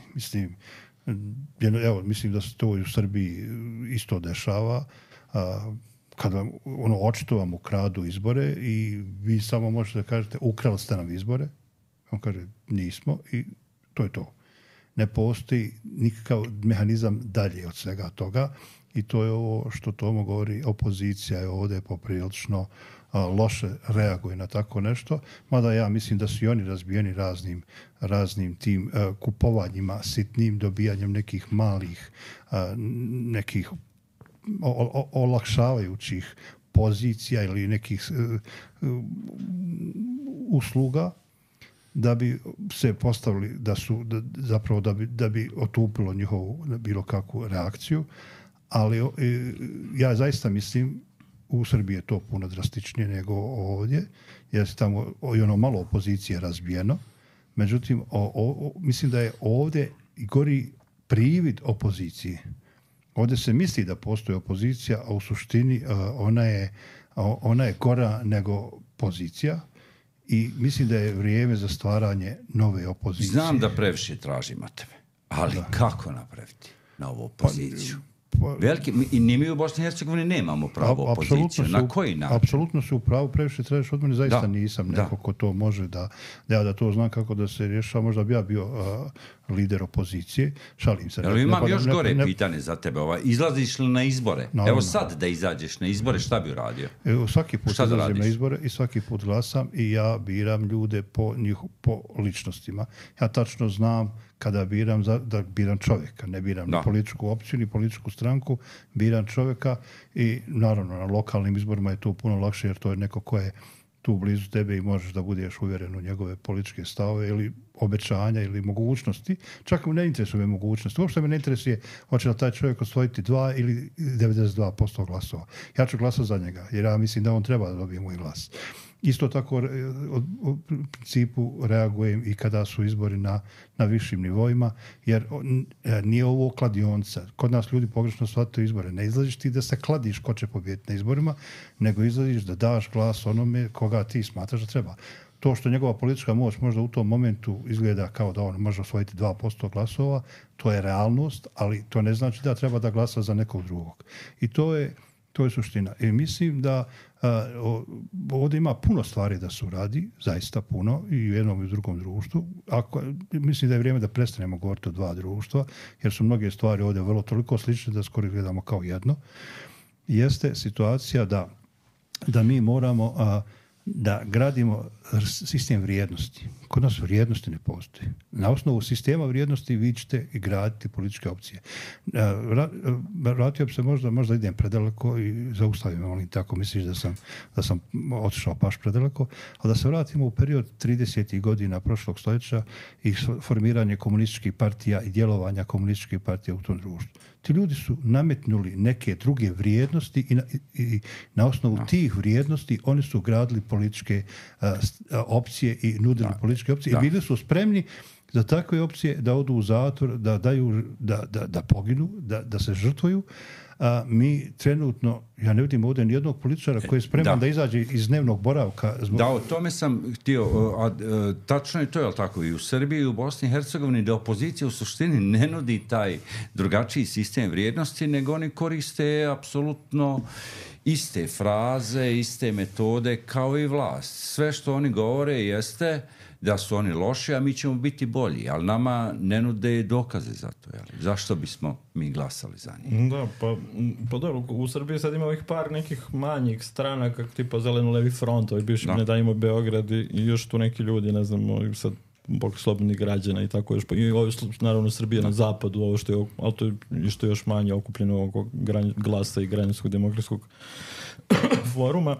Mislim da se to i u Srbiji isto dešava. Kada očito vam ukradu izbore i vi samo možete da kažete ukrali ste nam izbore. On kaže nismo i to je to. Ne postoji nikakav mehanizam dalje od svega toga i to je ovo što Tomo govori, opozicija je ovdje poprilično loše reaguje na tako nešto, mada ja mislim da su i oni razbijeni raznim tim kupovanjima, sitnim dobijanjem nekih malih, nekih olakšavajućih pozicija ili nekih usluga da bi se postavili da bi otupilo njihovu bilo kakvu reakciju, ali ja zaista mislim u Srbiji je to puno drastičnije nego ovdje, jer se tamo i ono malo opozicije razbijeno. Međutim, mislim da je ovdje gori privid opozicije. Ovdje se misli da postoji opozicija, a u suštini ona je gora nego pozicija i mislim da je vrijeme za stvaranje nove opozicije. Znam da previše tražim od tebe, ali kako napraviti novu opoziciju? I mi u Bosni i Hercegovini nemamo pravu opoziciju. Na koji način? Apsolutno su u pravu, previše tražiš od mene, zaista nisam neko ko to može da to znam kako da se rješava. Možda bi ja bio lider opozicije. Šalim se. Imam još gore pitanje za tebe. Izlaziš li na izbore? Evo sad da izađeš na izbore, šta bi uradio? Svaki put izlazim na izbore i svaki put glasam i ja biram ljude po ličnostima. Ja tačno znam kada biram, da biram čovjeka, ne biram ni političku opciju, ni političku stranku, biram čovjeka i naravno na lokalnim izborima je to puno lakše jer to je neko ko je tu blizu tebe i možeš da budeš uvjeren u njegove političke stavove ili obećanja ili mogućnosti. Čak me ne interesuje mogućnosti. Uopšte me ne interesuje hoće li taj čovjek osvojiti 2 ili 92% glasova. Ja ću glasati za njega, jer ja mislim da on treba da dobije moj glas. Isto tako u principu reagujem i kada su izbori na višim nivoima, jer nije ovo kladionica. Kod nas ljudi pogrešno shvataju izbore. Ne izlaziš ti da se kladiš ko će pobijediti na izborima, nego izlaziš da daš glas onome koga ti smatraš da treba. To što njegova politička moć možda u tom momentu izgleda kao da on može osvojiti 2% glasova, to je realnost, ali to ne znači da treba da glasa za nekog drugog. I to je suština. I mislim da ovdje ima puno stvari da se uradi, zaista puno, i u jednom i u drugom društvu. Mislim da je vrijeme da prestanemo govoriti o 2 društva, jer su mnoge stvari ovdje vrlo toliko slične da skoro gledamo kao jedno. Jeste situacija da mi moramo da gradimo sistem vrijednosti. Kod nas vrijednosti ne postoji. Na osnovu sistema vrijednosti vi ćete i graditi političke opcije. Vratio bi se možda idem predaleko i zaustavim, ali tako misliš da sam otišao baš predaleko, ali da se vratimo u period 30. godina prošlog stoljeća i formiranje komunističkih partija i djelovanja komunističkih partija u tom društvu. Ti ljudi su nametnuli neke druge vrijednosti i na osnovu tih vrijednosti oni su gradili političke opcije i nudili političke opcije i bili su spremni za takve opcije da odu u zatvor, da poginu, da se žrtvuju. Mi trenutno, ja ne vidim ovdje nijednog političara koji je spreman da izađe iz dnevnog boravka. Da, o tome sam htio. Tačno je to, je tako? I u Srbiji i u Bosni i Hercegovini da opozicija u suštini ne nudi taj drugačiji sistem vrijednosti, nego oni koriste apsolutno iste fraze, iste metode kao i vlast. Sve što oni govore jeste da su oni loši, a mi ćemo biti bolji, ali nama ne nude dokaze za to. Jel? Zašto bismo mi glasali za njih? Da, pa dobro, u Srbiji sad ima ovih par nekih manjih stranaka, tipa Zeleno-levi front, ovaj bivši Ne dajmo Beograd i još tu neki ljudi, ne znam, sad bok slobodnih građana i tako još. I ovo je naravno Srbija na zapadu, ovo što je, ali to je što je još manje okupljeno oko glasa i Građanskog demokratskog foruma.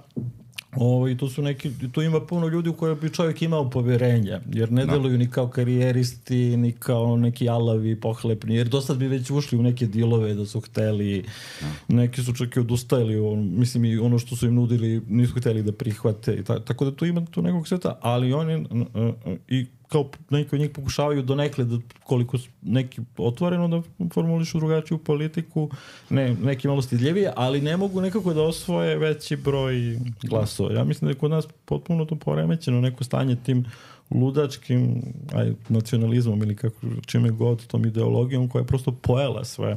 I tu ima puno ljudi u koje bi čovjek imao povjerenja, jer ne deluju ni kao karijeristi, ni kao neki alavi, pohlepni, jer do sad bi već ušli u neke dilove da su hteli, neki su čak i odustajali, mislim i ono što su im nudili nisu hteli da prihvate, tako da tu ima tu nekog sveta, ali oni i kao neki od njih pokušavaju donekle da koliko neki otvoreno da formulišu drugačiju politiku, neki malo stidljivije, ali ne mogu nekako da osvoje veći broj glasova. Ja mislim da je kod nas potpuno to poremećeno, neko stanje tim ludačkim nacionalizmom ili kako čime god, tom ideologijom koja je prosto pojela sve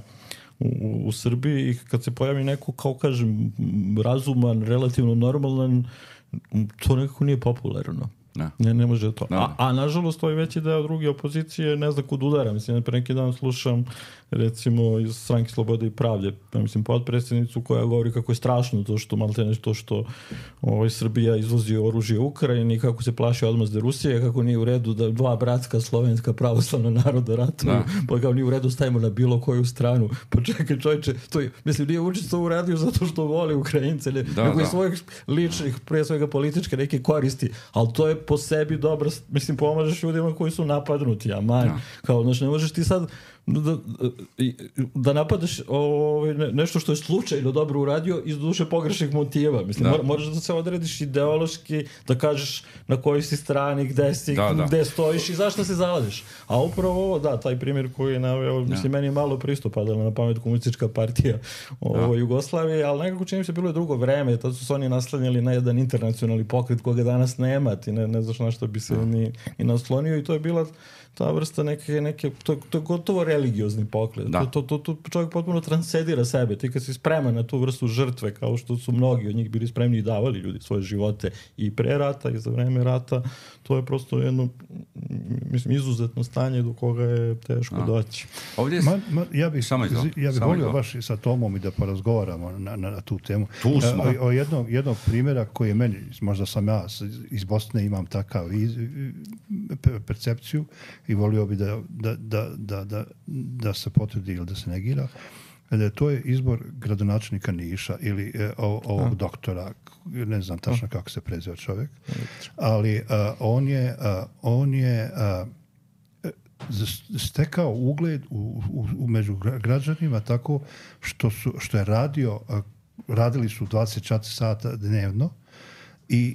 u Srbiji i kad se pojavi neko, kao kažem, razuman, relativno normalan, to nekako nije popularno. Ne može to. A nažalost ovaj veći deo druge opozicije ne zna kud udara. Mislim, pre neki dan slušam recimo iz Stranke Slobode i Pravde, mislim, potpredsjednicu koja govori kako je strašno to što maltene to što Srbija izvozi oružje u Ukrajini, kako se plaši odmazde Rusije, kako nije u redu da 2 bratska slovenska pravoslavna naroda ratuju, pa kao nije u redu stavimo na bilo koju stranu. Pa čekaj čovječe, mislim, nije Vučić to uradio zato što voli Ukrajince, nego iz svojih ličnih, prije svega političke neke koristi, ali to je po sebi dobro, mislim, pomažeš ljudima koji su napadnuti, kao, znači, ne možeš ti sad da napadaš nešto što je slučajno dobro uradio iz duše pogrešnih motiva. Mislim, moraš da se odrediš ideološki, da kažeš na kojoj si strani, gde si, gde stojiš i zašto se zalažeš. A upravo ovo, taj primjer koji je naveo, mislim, meni je malo pristupadala na pamet komunistička partija Jugoslavije, ali nekako čini se bilo je drugo vreme, tad su se oni naslanjali na jedan internacionalni pokret koga danas nema, ti ne znaš na što bi se ni naslonio i to je bila ta vrsta neke to je gotovo religiozni pokret. To čovjek potpuno transcendira sebe. Ti kad si spreman na tu vrstu žrtve, kao što su mnogi od njih bili spremni i davali ljudi svoje živote i pre rata i za vreme rata, to je prosto jedno, mislim, izuzetno stanje do koga je teško doći. Ja bih volio baš sa Tomom i da porazgovaramo na tu temu. O jednog primjera koji je meni, možda sam ja iz Bosne imam takav percepciju i volio bi da se potvrdi ili da se negira. To je izbor gradonačelnika Niša ili ovog doktora, ne znam tačno kako se preziva čovjek, ali on je stekao ugled među građanima tako što je radili su 24 sata dnevno i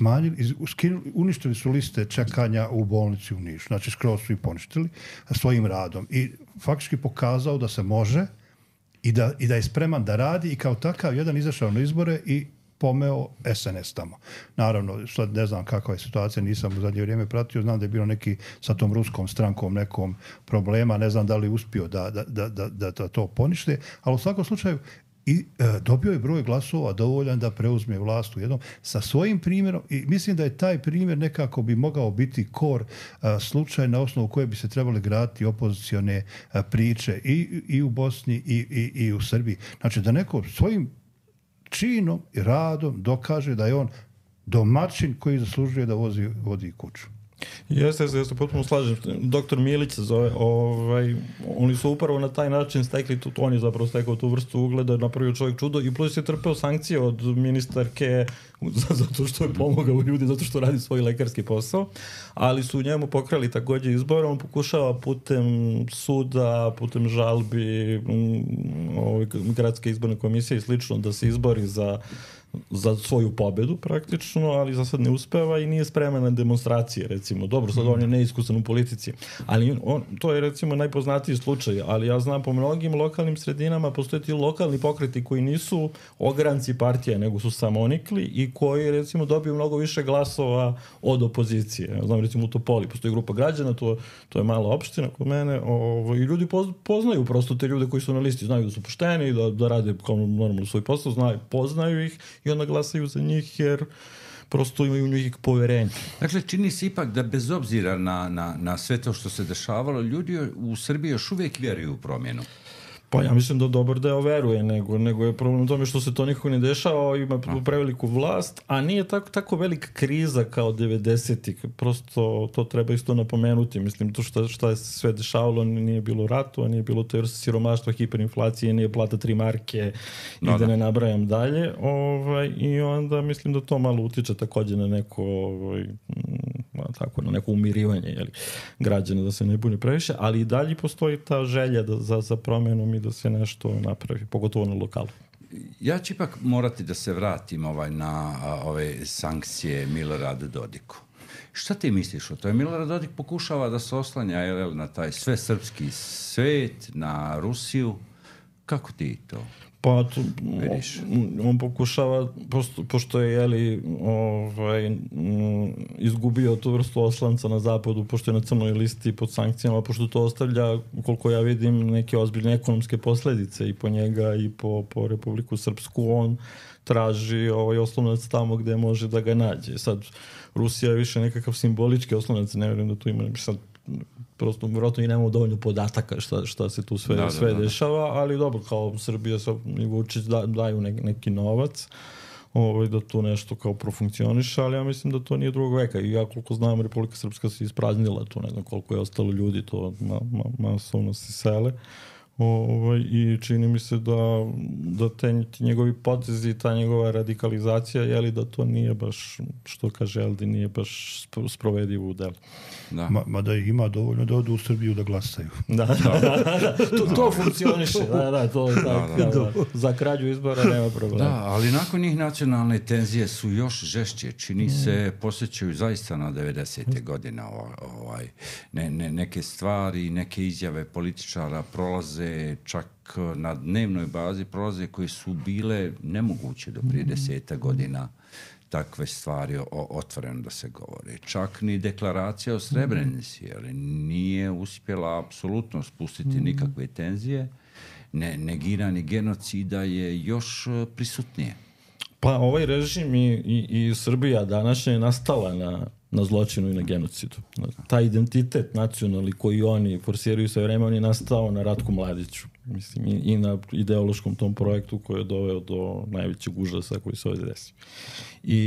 uništili su liste čekanja u bolnici u Nišu. Znači, skroz su i poništili svojim radom. I faktički pokazao da se može i da je spreman da radi i kao takav jedan izašao na izbore i pomeo SNS tamo. Naravno, sad ne znam kakva je situacija, nisam u zadnje vrijeme pratio, znam da je bilo neki sa tom ruskom strankom nekom problema, ne znam da li uspio da to ponište, ali u svakom slučaju dobio je broj glasova dovoljan da preuzme vlast u jednom sa svojim primjerom i mislim da je taj primjer nekako bi mogao biti kor slučaj na osnovu koje bi se trebali graditi opozicione priče i u Bosni i u Srbiji. Znači da neko svojim činom i radom dokaže da je on domaćin koji zaslužuje da vodi kuću. Jeste, potpuno slažem. Doktor Milić se zove, oni su upravo na taj način stekli, on je zapravo stekao tu vrstu ugleda, napravio čovjek čudo i plus je trpeo sankcije od ministarke zato što je pomogao ljudi, zato što radi svoj lekarski posao, ali su njemu pokrali također izbor, on pokušava putem suda, putem žalbi, gradske izborne komisije i slično da se izbori za svoju pobedu praktično, ali za sad ne uspeva i nije spreman na demonstracije, recimo. Dobro, sad on je neiskusan u politici, ali to je recimo najpoznatiji slučaj, ali ja znam po mnogim lokalnim sredinama postoje ti lokalni pokreti koji nisu ogranci partije, nego su samonikli i koji recimo dobiju mnogo više glasova od opozicije. Ja znam recimo u Topoli postoji grupa građana, to je mala opština kod mene, i ljudi poznaju prosto te ljude koji su na listi, znaju da su pošteni, da rade kao normalno svoj posao, poznaju ih i onda glasaju za njih jer prosto imaju u njih poverenje. Dakle, čini se ipak da bez obzira na sve to što se dešavalo, ljudi u Srbiji još uvijek vjeruju u promjenu. Pa ja mislim da dobar deo veruje, nego je problem u tome što se to nikog ne dešava, ima preveliku vlast, a nije tako velika kriza kao 90-ih. Prosto to treba isto napomenuti. Mislim, to što je sve dešavalo, nije bilo ratova, nije bilo to siromaštva, hiperinflacije, nije plata 3 marke i da ne nabrajam dalje. I onda mislim da to malo utiče također na neko na neko umirivanje građana da se ne bune previše, ali i dalje postoji ta želja za promjenom i da se nešto napravi, pogotovo na lokalu. Ja ću ipak morati da se vratim na ove sankcije Miloradu Dodiku. Šta ti misliš o to? Milorad Dodik pokušava da se oslanja na taj sve srpski svet, na Rusiju. Kako ti to? Pa on pokušava, pošto je izgubio tu vrstu oslanca na zapadu, pošto je na crnoj listi pod sankcijama, pošto to ostavlja, koliko ja vidim, neke ozbiljne ekonomske posljedice i po njega i po Republiku Srpsku, on traži oslonac tamo gde može da ga nađe. Sad, Rusija je više nekakav simbolički oslonac, ne vjerujem da tu ima sad prosto vjerojatno i nemamo dovoljno podataka šta se tu sve dešava, ali dobro, kao Srbija i Vučić daju neki novac da tu nešto kao profunkcioniše, ali ja mislim da to nije drugog veka i ja koliko znam Republika Srpska se ispraznila tu, ne znam koliko je ostalo ljudi, to masovno se sele. I čini mi se da ti njegovi potezi, ta njegova radikalizacija, da to nije baš, što kaže Eldi, nije baš sprovedivo u delu. Mada ima dovoljno da odu u Srbiju da glasaju. To funkcioniše. Za krađu izbora nema problema. Da, ali nakon njih nacionalne tenzije su još žešće. Čini se, posjećaju zaista na 90. godine. Neke stvari, neke izjave političara prolaze čak na dnevnoj bazi, prolaze koje su bile nemoguće do prije 10 godina. Takve stvari otvoreno da se govore. Čak ni deklaracija o Srebrenici, ali nije uspjela apsolutno spustiti nikakve tenzije. Negiranje genocida je još prisutnije. Pa ovaj režim i Srbija današnja je nastala na zločinu i na genocidu. Taj identitet nacionalni koji oni forsiraju sve vreme, on je nastao na Ratku Mladiću. Mislim, i na ideološkom tom projektu koji je doveo do najvećeg užasa koji se ovdje desi. I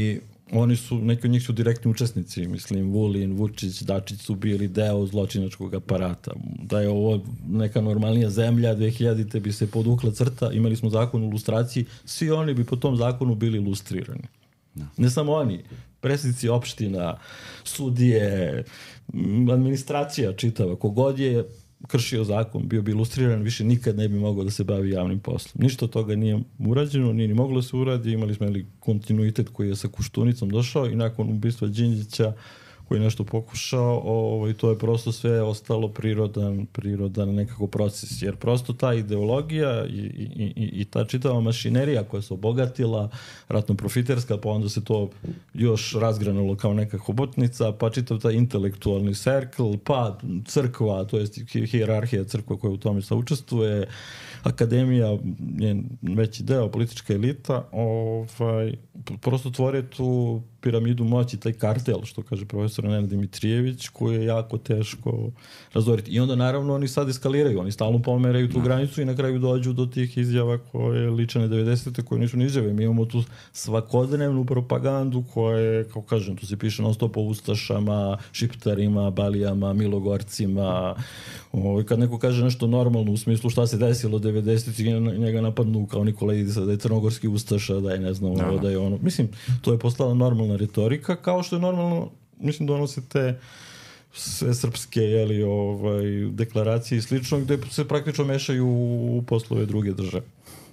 oni su, neki od njih su direktni učesnici, mislim, Vulin, Vučić, Dačić su bili deo zločinačkog aparata. Da je ovo neka normalnija zemlja, 2000-te bi se podukla crta, imali smo zakon o lustraciji, svi oni bi po tom zakonu bili lustrirani. Ne samo oni, predsjednici opština, sudije, administracija čitava, kogod je kršio zakon, bio bi ilustriran, više nikad ne bi mogao da se bavi javnim poslom. Ništa od toga nije urađeno, nije ni moglo se uradi, imali smo kontinuitet koji je sa Koštunicom došao i nakon ubistva Đinđića koji je nešto pokušao, to je prosto sve ostalo prirodan nekako proces, jer prosto ta ideologija i ta čitava mašinerija koja se obogatila, ratno-profiterska, pa onda se to još razgranalo kao neka hobotnica, pa čitav taj intelektualni circle, pa crkva, to jest hijerarhija crkva koja u tome saučestvuje, akademija, njen veći deo, politička elita, prosto tvore tu piramidu moći, taj kartel, što kaže profesor Nenad Dimitrijević, koji je jako teško razoriti. I onda naravno oni sad eskaliraju, oni stalno pomeraju tu granicu i na kraju dođu do tih izjava koje ličane 90. koje nisu ni izjave. Mi imamo tu svakodnevnu propagandu koje, kao kažem, tu se piše non stop o ustašama, šiptarima, balijama, milogorcima. Kad neko kaže nešto normalno u smislu šta se desilo 90. njega napadnu kao Nikola Idisa, da je crnogorski ustaša, da je ne znam, da je ono. Mislim, to je postala normalna retorika, kao što je normalno, mislim, donosite sve srpske deklaracije i slično, gde se praktično mešaju u poslove druge države.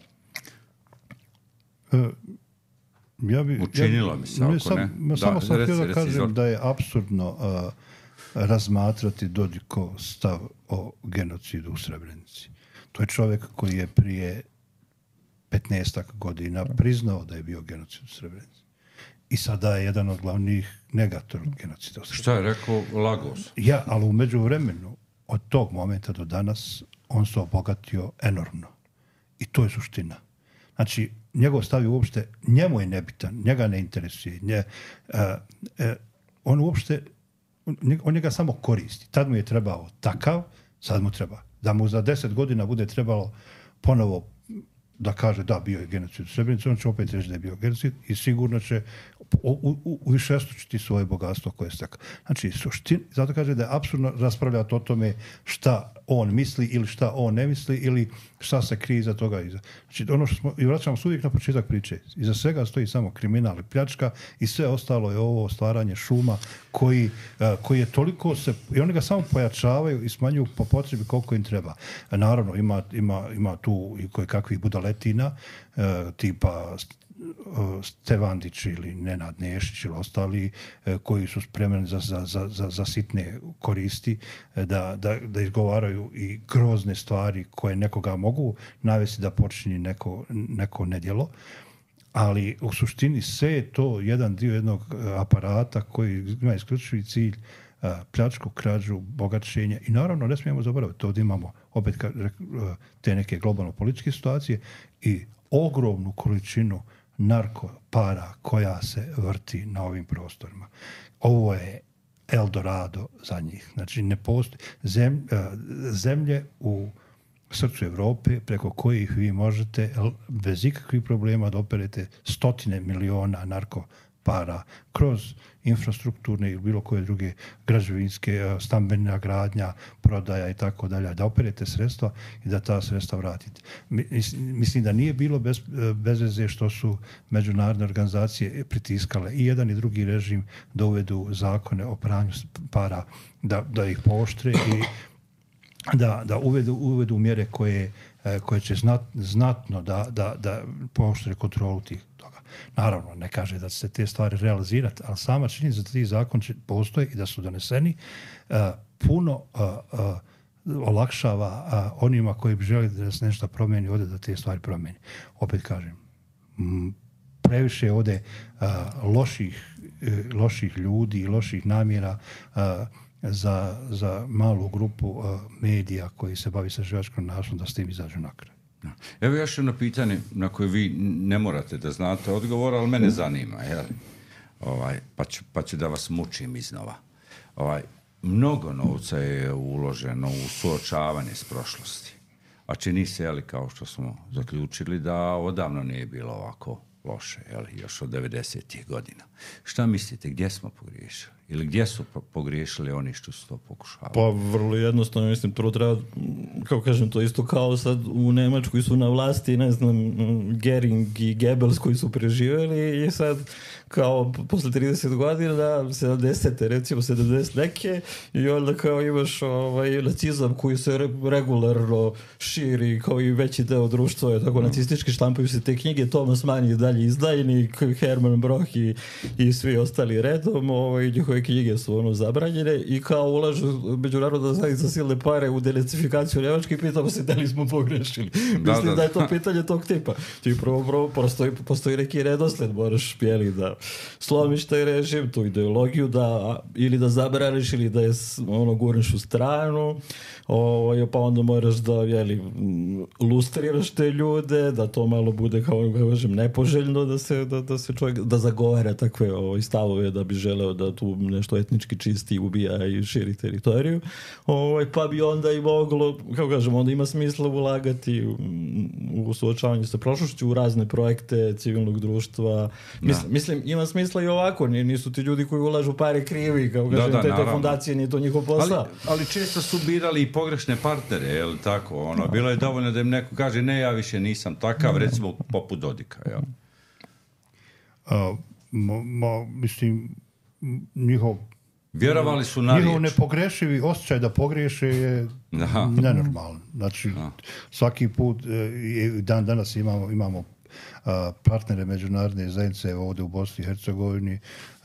Učinilo mi se, ako ne. Samo sam htio da kažem da je apsurdno razmatrati Dodikov stav o genocidu u Srebrenici. To je čovjek koji je prije 15 godina priznao da je bio genocid u Srebrenici. I sada je jedan od glavnih negatora genocida u Srebrenici. Šta je rekao? Lagos? Ja, ali u međuvremenu, od tog momenta do danas, on se obogatio enormno. I to je suština. Znači, njegov stav je uopšte, njemu je nebitan, njega ne interesuje. On uopšte, on njega samo koristi. Tad mu je trebao takav, sad mu treba. Da mu za 10 godina bude trebalo ponovo da kaže da, bio je genocid u Srebrenici, on će opet reći da je bio genocid i sigurno će uvišestručiti svoje bogatstvo koje je stekao. Znači, zato kaže da je apsurdno raspravljati o tome šta on misli ili šta on ne misli ili šta se krije iza toga. Znači, ono što smo, i vraćamo se uvijek na početak priče. Iza svega stoji samo kriminal i pljačka i sve ostalo je ovo stvaranje šuma koji je toliko se, i oni ga samo pojačavaju i smanjuju po potrebi koliko im treba. Naravno, ima tu i koje kakvih budaletina, tipa Stevandić ili Nenad Nešić ili ostali koji su spremni za sitne koristi da izgovaraju i grozne stvari koje nekoga mogu navesti da počini neko nedjelo, ali u suštini sve je to jedan dio jednog aparata koji ima isključivi cilj pljačku, krađu, bogaćenje i naravno ne smijemo zaboraviti, ovdje imamo opet te neke globalno političke situacije i ogromnu količinu narko para koja se vrti na ovim prostorima. Ovo je Eldorado za njih. Znači, ne postoji zemlje u srcu Evrope preko kojih vi možete bez ikakvih problema da operete stotine miliona narko para kroz infrastrukturne ili bilo koje druge građevinske, stambena gradnja, prodaja i tako dalje, da operete sredstva i da ta sredstva vratite. Mislim da nije bilo bez veze što su međunarodne organizacije pritiskale i jedan i drugi režim da uvedu zakone o pranju para, da ih pooštre i da uvedu mjere koje će znatno da pooštre kontrolu tih toga. Naravno, ne kaže da će se te stvari realizirati, ali sama činjenica da ti zakon postoje i da su doneseni puno olakšava onima koji bi želi da se nešto promijeni ovdje, da te stvari promijeni. Opet kažem, previše ovdje loših ljudi i loših namjera za malu grupu medija koji se bavi istraživačkim načinom da s tim izađu na kraj. Evo još jedno pitanje na koje vi ne morate da znate odgovor, ali mene zanima. Pa ću da vas mučim iznova. Mnogo novca je uloženo u suočavanje s prošlosti. A čini se, kao što smo zaključili, da odavno nije bilo loše, još od 90. godina. Šta mislite, gdje smo pogriješili? Ili gdje su pogriješili oni što su to pokušavali? Pa vrlo jednostavno, mislim, prvo treba, kako kažem, to isto kao sad u Nemačkoj su na vlasti, ne znam, Gering i Goebbels koji su preživjeli i sad kao posle 30 godina, 70. recimo 70 neke i onda kao imaš nacizam koji se regularno širi kao i veći deo društva je tako nacistički, štampaju se te knjige, Thomas Mann je dalje izdajnik, Hermann Broch i svi ostali redom, njihove knjige su zabranjene i kao ulažu međunarodna zajednica silne pare u denacifikaciju Njemačke i pitamo se da li smo pogrešili. Mislim da je to pitanje tog tipa. Ti prvo postoji neki redosled, moraš da slomiš taj režim, tu ideologiju da ili da zabraniš ili da je gurneš u stranu, pa onda moraš da lustriraš te ljude, da to malo bude kao kažem nepoželjno da se čovjek da zagovara takve stavove da bi želeo da tu nešto etnički čisti, ubija i širi teritoriju, pa bi onda i moglo, kako kažem, onda ima smisla ulagati u suočavanje sa prošlošću, u razne projekte civilnog društva. Mislim, ima smisla i ovako, nisu ti ljudi koji ulažu pare krivi, kao kažem, te fondacije, nije to njihov posao. Ali često su birali i pogrešne partnere, je li tako? Bilo je dovoljno da im neko kaže, ne, ja više nisam takav, recimo poput Dodika, jel? Mislim, vjerovali su na riječ. Njihov nepogrešivi osjećaj da pogriješe je nenormalan. Znači, svaki put, dan danas imamo partnere međunarodne zajednice ovdje u Bosni i Hercegovini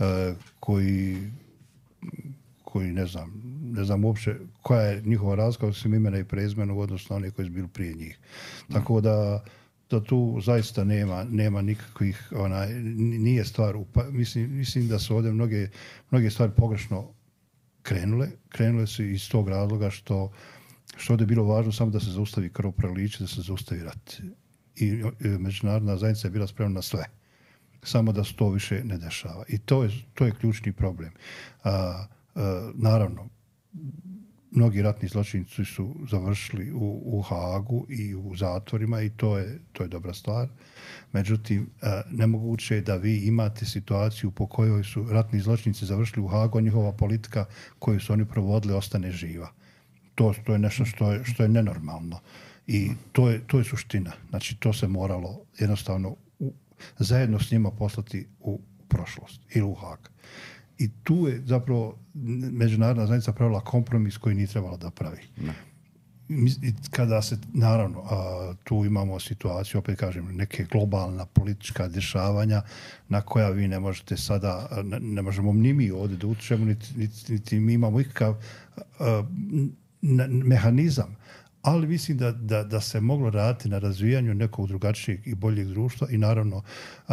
koji ne znam uopće koja je njihova razlika osim imena i prezimena u odnosu na one koji su bili prije njih. Tako da tu zaista nema nikakvih, nije stvar, mislim da su ovdje mnoge stvari pogrešno krenule su iz tog razloga što ovdje je bilo važno samo da se zaustavi krvoproliće, da se zaustavi rat. I međunarodna zajednica je bila spremna na sve. Samo da se to više ne dešava. I to je ključni problem. Naravno, mnogi ratni zločinci su završili u Haagu i u zatvorima i to je dobra stvar. Međutim, nemoguće je da vi imate situaciju po kojoj su ratni zločinci završili u Haagu, a njihova politika koju su oni provodili ostane živa. To je nešto što je nenormalno. I to je suština. Znači, to se moralo jednostavno zajedno s njima poslati u prošlost ili u Haag. I tu je zapravo međunarodna zajednica pravila kompromis koji nije trebala da pravi. Kada se, naravno, tu imamo situaciju, opet kažem, neke globalna politička dešavanja na koja vi ne možete sada, ne možemo ni mi ovdje da utječemo, niti mi imamo ikakav mehanizam. Ali mislim da se moglo raditi na razvijanju nekog drugačijeg i boljeg društva i naravno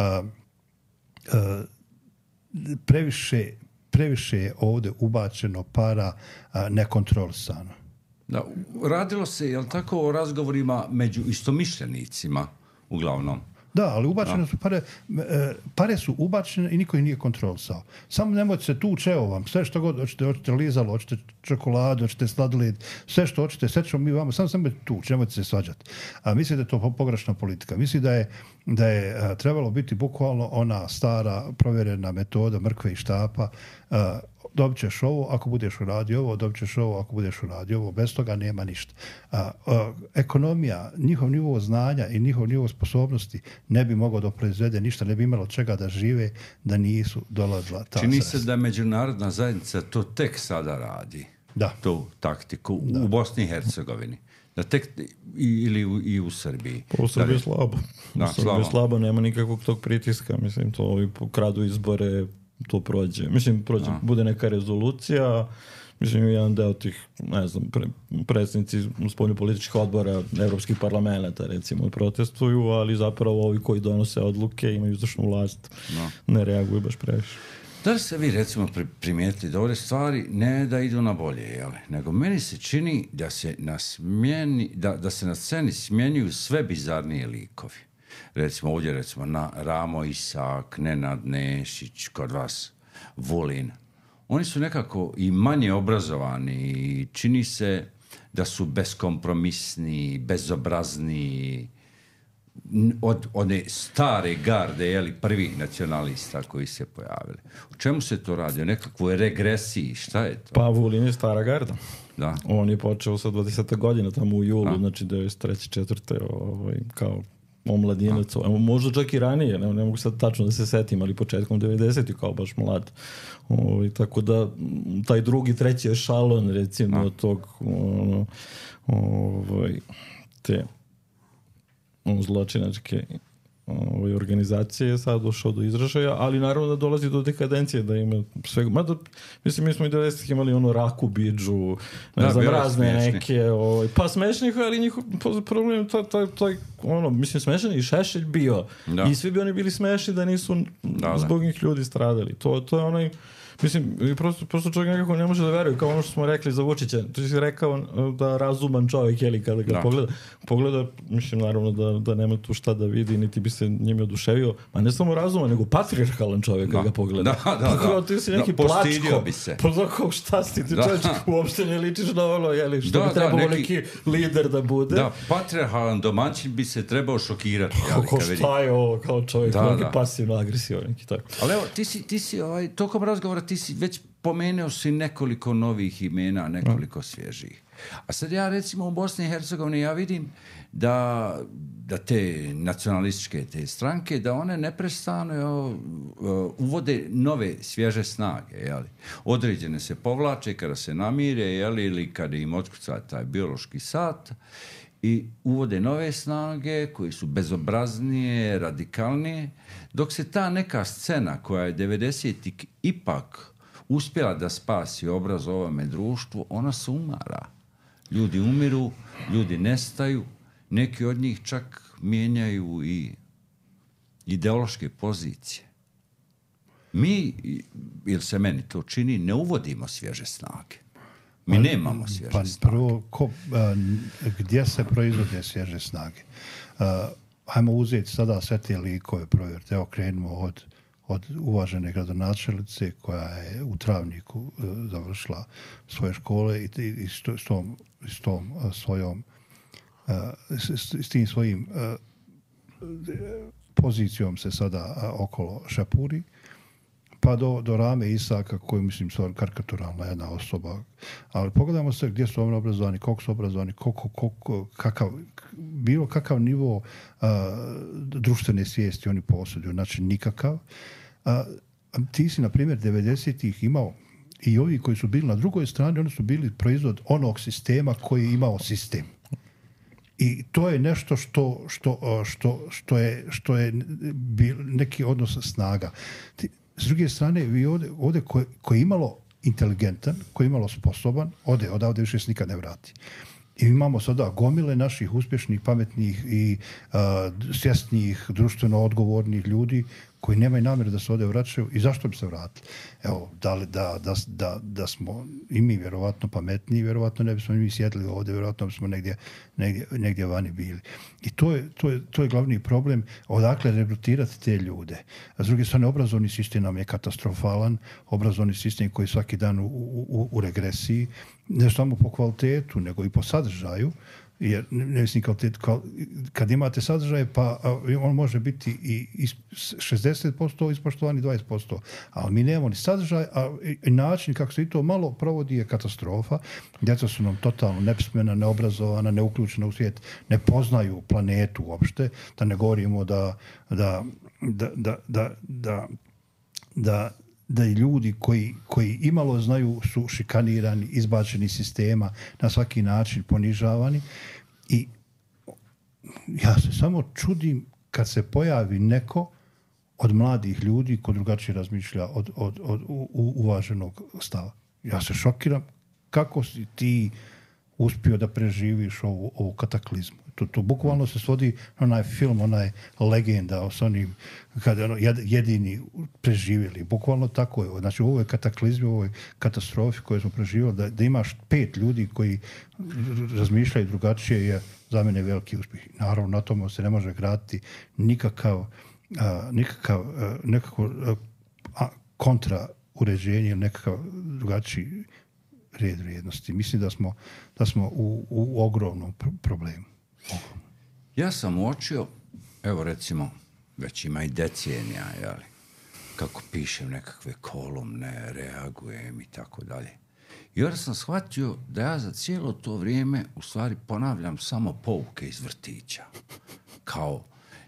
previše je ovdje ubačeno para nekontrolisano. Da, radilo se, jel tako, o razgovorima među istomišljenicima uglavnom? Da, ali ubačene su pare su ubačene i niko ih nije kontrolisao. Samo nemojte se tući, evo vam, sve što god hoćete lizalo, hoćete čokoladu, hoćete sladoled, sve što hoćete, sve ćemo mi vama, samo se nemojte tući, nemojte se svađati. A mislim da je to pogrešna politika. Mislim da je trebalo biti bukvalno ona stara provjerena metoda mrkve i štapa, dobit ćeš ovo ako budeš uradio ovo, dobit ćeš ovo ako budeš uradio ovo, bez toga nema ništa. Ekonomija, njihov nivo znanja i njihov nivo sposobnosti ne bi mogao da proizvede ništa, ne bi imalo čega da žive da nisu dolazila ta Čini sredstva. se da međunarodna zajednica to tek sada radi, tu taktiku u Bosni i Hercegovini. Da tek, ili u Srbiji. U Srbiji je slabo. U Srbiji je slabo, nema nikakvog tog pritiska. Mislim, to ovi kradu izbore, to prođe. Mislim, bude neka rezolucija, mislim, jedan deo tih, ne znam, predsjednici spoljnopolitičkih odbora evropskih parlamenta, recimo, protestuju, ali zapravo ovi koji donose odluke imaju izvršnu vlast. Ne reaguju baš previše. Da li ste vi, recimo, primijetili da ovdje stvari ne da idu na bolje, jel? Nego meni se čini da se na sceni smjenjuju sve bizarnije likovi. Recimo ovdje, na Ramo Isak, Nenad Nešić, kod vas Vulin. Oni su nekako i manje obrazovani i čini se da su beskompromisni, bezobrazni, od one stare garde, jeli, prvih nacionalista koji se pojavili. O čemu se to radi? O nekakvoj regresiji? Šta je to? Pa Vulin je stara garda. Da. On je počeo sa 20. godina, tamo u julu, znači 93. 4. Kao omladinac, možda čak i ranije, ne mogu sad tačno da se setim, ali početkom 90. kao baš mlad. Tako da taj drugi, treći ešalon, recimo, od tog te zločinačke organizacije je sad došao do izražaja, ali naravno da dolazi do dekadencije, da ima svega. Mada, mislim, mi smo i 90-ih imali ono Raku Bidžu, ne znam, razne smiješni. Neke, pa smešnih, ali njihov problem taj, ono, mislim, smešan i Šešelj bio. Da. I svi bi oni bili smešni da nisu zbog njih ljudi stradali. To je onaj, mislim, prosto čovjek nekako ne može da veruje, kao ono što smo rekli za Vučića. Tu si rekao da razuman čovjek, jeli, kada ga pogleda, mislim, naravno da nema tu šta da vidi, niti bi se njime oduševio, a ne samo razuman, nego patrijarhalan čovjek kada ga pogleda. Da. Ti si neki plačko. Bi se. Pa šta si ti čovječ, uopšte ne ličiš na ono, jeli, što bi trebalo neki lider da bude. Da, patrijarhalan domaćin bi se trebao šokirati. Kako šta je ovo, kao čovjek, neki pasivno agresivan, neki tako. Ali evo, ti si tokom razgovora ti si već pomenuo si nekoliko novih imena, nekoliko svježih. A sad ja recimo u Bosni i Hercegovini ja vidim da te nacionalističke te stranke, da one neprestano uvode nove svježe snage. Jeli? Određene se povlače kada se namire, jeli, ili kada im otkuca taj biološki sat i uvode nove snage koji su bezobraznije, radikalnije, dok se ta neka scena koja je 90-ih ipak uspjela da spasi obraz ovome društvu, ona se umara. Ljudi umiru, ljudi nestaju, neki od njih čak mijenjaju i ideološke pozicije. Mi, ili se meni to čini, ne uvodimo svježe snage. Mi nemamo svježe snage. Prvo, gdje se proizvode svježe snage? Hajmo uzeti sada sve te likove provjeriti. Evo krenimo od uvažene gradonačelnice koja je u Travniku završila svoje škole i s tim svojim pozicijom se sada okolo šapuri, pa do Rame Isaka, koju mislim su karikaturalna jedna osoba. Ali pogledajmo se gdje su oni obrazovani, koliko su obrazovani, bilo kakav nivo društvene svijesti oni posjeduju, znači nikakav. Ti si, na primjer, 90-ih imao i ovi koji su bili na drugoj strani, oni su bili proizvod onog sistema koji je imao sistem. I to je nešto što je neki odnos snaga. S druge strane, vi ovdje koji je imalo inteligentan, koji je imalo sposoban, odavde više se nikad ne vrati. I imamo sada gomile naših uspješnih, pametnih i svjesnih, društveno odgovornih ljudi koji nemaju namjeru da se ovdje vraćaju. I zašto bi se vratili? Evo, da smo i mi vjerovatno pametniji, vjerovatno ne bismo mi sjedili ovdje, vjerovatno bismo negdje vani bili. I to je glavni problem, odakle regrutirati te ljude. A s druge strane, obrazovni sistem nam je katastrofalan, obrazovni sistem koji je svaki dan u regresiji, ne samo po kvalitetu, nego i po sadržaju, jer ne mislim kad imate sadržaje, pa on može biti i 60% ispoštovan i 20%, ali mi nemamo ni sadržaj, a način kako se i to malo provodi je katastrofa. Djeca su nam totalno nepismena, neobrazovana, neuključena u svijet, ne poznaju planetu uopšte, da ne govorimo da i ljudi koji imalo znaju su šikanirani, izbačeni iz sistema, na svaki način ponižavani. I ja se samo čudim kad se pojavi neko od mladih ljudi ko drugačije razmišlja od uvaženog stava. Ja se šokiram kako si ti uspio da preživiš ovu kataklizmu. To bukvalno se svodi na onaj film, onaj legenda s onim kada jedini preživjeli. Bukvalno tako je. Znači u ovoj kataklizmi, u ovoj katastrofi koju smo preživjeli, da imaš 5 ljudi koji razmišljaju drugačije je za mene veliki uspjeh. Naravno, na tome se ne može graditi nikakvo kontra uređenje ili nekakav drugačiji red vrijednosti. Mislim da smo u ogromnom problemu. Ja sam uočio evo recimo, već ima i decenija, jeli, kako pišem nekakve kolumne, reagujem i tako dalje. I onda sam shvatio da ja za cijelo to vrijeme u stvari ponavljam samo pouke iz vrtića. Kao,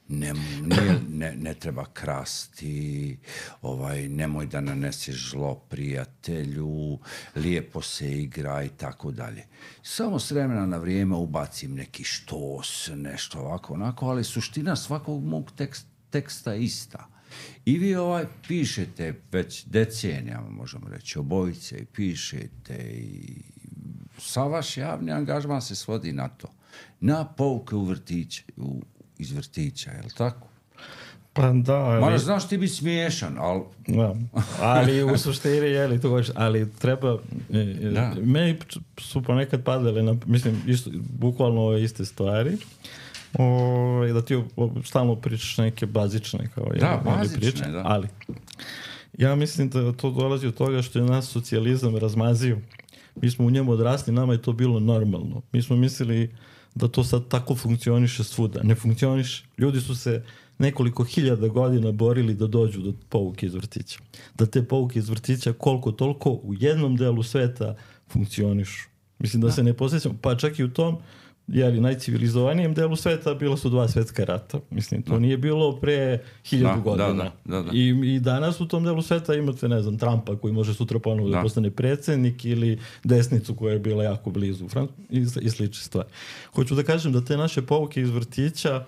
ne treba krasti, nemoj da naneseš zlo prijatelju, lijepo se igra i tako dalje. Samo s vremena na vrijeme ubacim neki štos, nešto ovako, onako, ali suština svakog mog teksta je ista. I vi pišete već decenijama, možemo reći, obojice, i pišete i sav vaš javni angažman se svodi na to. Na pouke iz vrtića, je li tako? Pa da, ali... Moraš, znaš, ti bi smiješan, ali... Da, ali u suštini, jeli, to goš, ali treba... Meni su ponekad padale, mislim, bukvalno ove iste stvari, da ti stalno pričaš neke bazične, kao bazične, priče, da. Ali ja mislim da to dolazi od toga što je nas socijalizam razmazio. Mi smo u njemu odrasli, nama je to bilo normalno. Mi smo mislili da to sad tako funkcioniše svuda. Ne funkcioniše. Ljudi su se nekoliko hiljada godina borili da dođu do pouke iz vrtića. Da te pouke iz vrtića koliko toliko u jednom delu sveta funkcionišu. Mislim da se ne posjećamo. Pa čak i u tom najcivilizovanijem delu sveta bila su 2 svjetska rata. Mislim, to nije bilo pre 1000 godina. Da. I danas u tom delu sveta imate, ne znam, Trumpa koji može sutra ponovo da postane predsjednik ili desnicu koja je bila jako blizu i slične stvari. Hoću da kažem da te naše pouke iz vrtića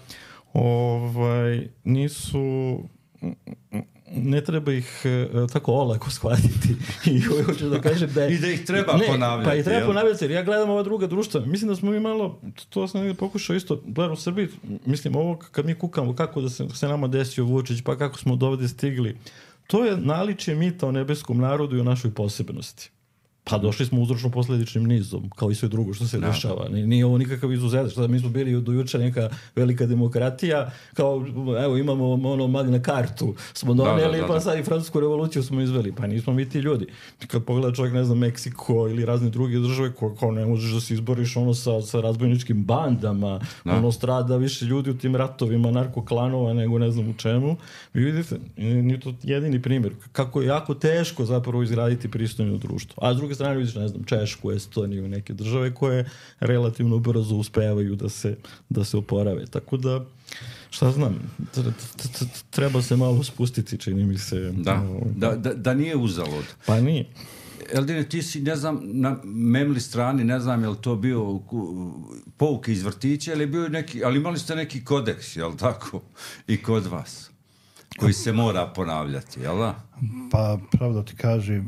nisu... ne treba ih tako olako shvatiti. I hoću da kažem da je... I da ih treba ponavljati. Pa ih treba ponavljati, jer ja gledam ova druga društva. Mislim da smo mi malo, to sam negdje pokušao isto, gledam u Srbiji, mislim ovo kad mi kukamo kako da se nama desio Vučić, pa kako smo do ovdje stigli, to je naličje mita o nebeskom narodu i o našoj posebnosti. Pa došli smo uzročno-posljedičnim nizom, kao i sve drugo što se dešava. Nije ovo nikakav izuzetak. Mi smo bili do jučer neka velika demokratija, kao, evo, imamo Magna Cartu, smo donijeli, pa sad i Francusku revoluciju smo izveli. Pa nismo mi ti ljudi. Kad pogleda čovjek, ne znam, Meksiko ili razne druge države, kao ne možeš da se izboriš sa razbojničkim bandama, strada više ljudi u tim ratovima, narkoklanova, nego ne znam u čemu. Vi vidite, nije to jedini primjer. Kako je jako teško zapravo izgraditi pristojno društvo. A s druge strane vidiš, ne znam, Češku, Estoniju, neke države koje relativno brzo uspevaju da se oporave. Tako da, šta znam, treba se malo spustiti, čini mi se. Da nije uzalud. Pa nije. Eldine, ti si, ne znam, na Memli strani, ne znam je li to bio pouke iz vrtića ili bio neki, ali imali ste neki kodeks, je li tako? I kod vas, koji se mora ponavljati, jel da? Pa, pravda ti kažem,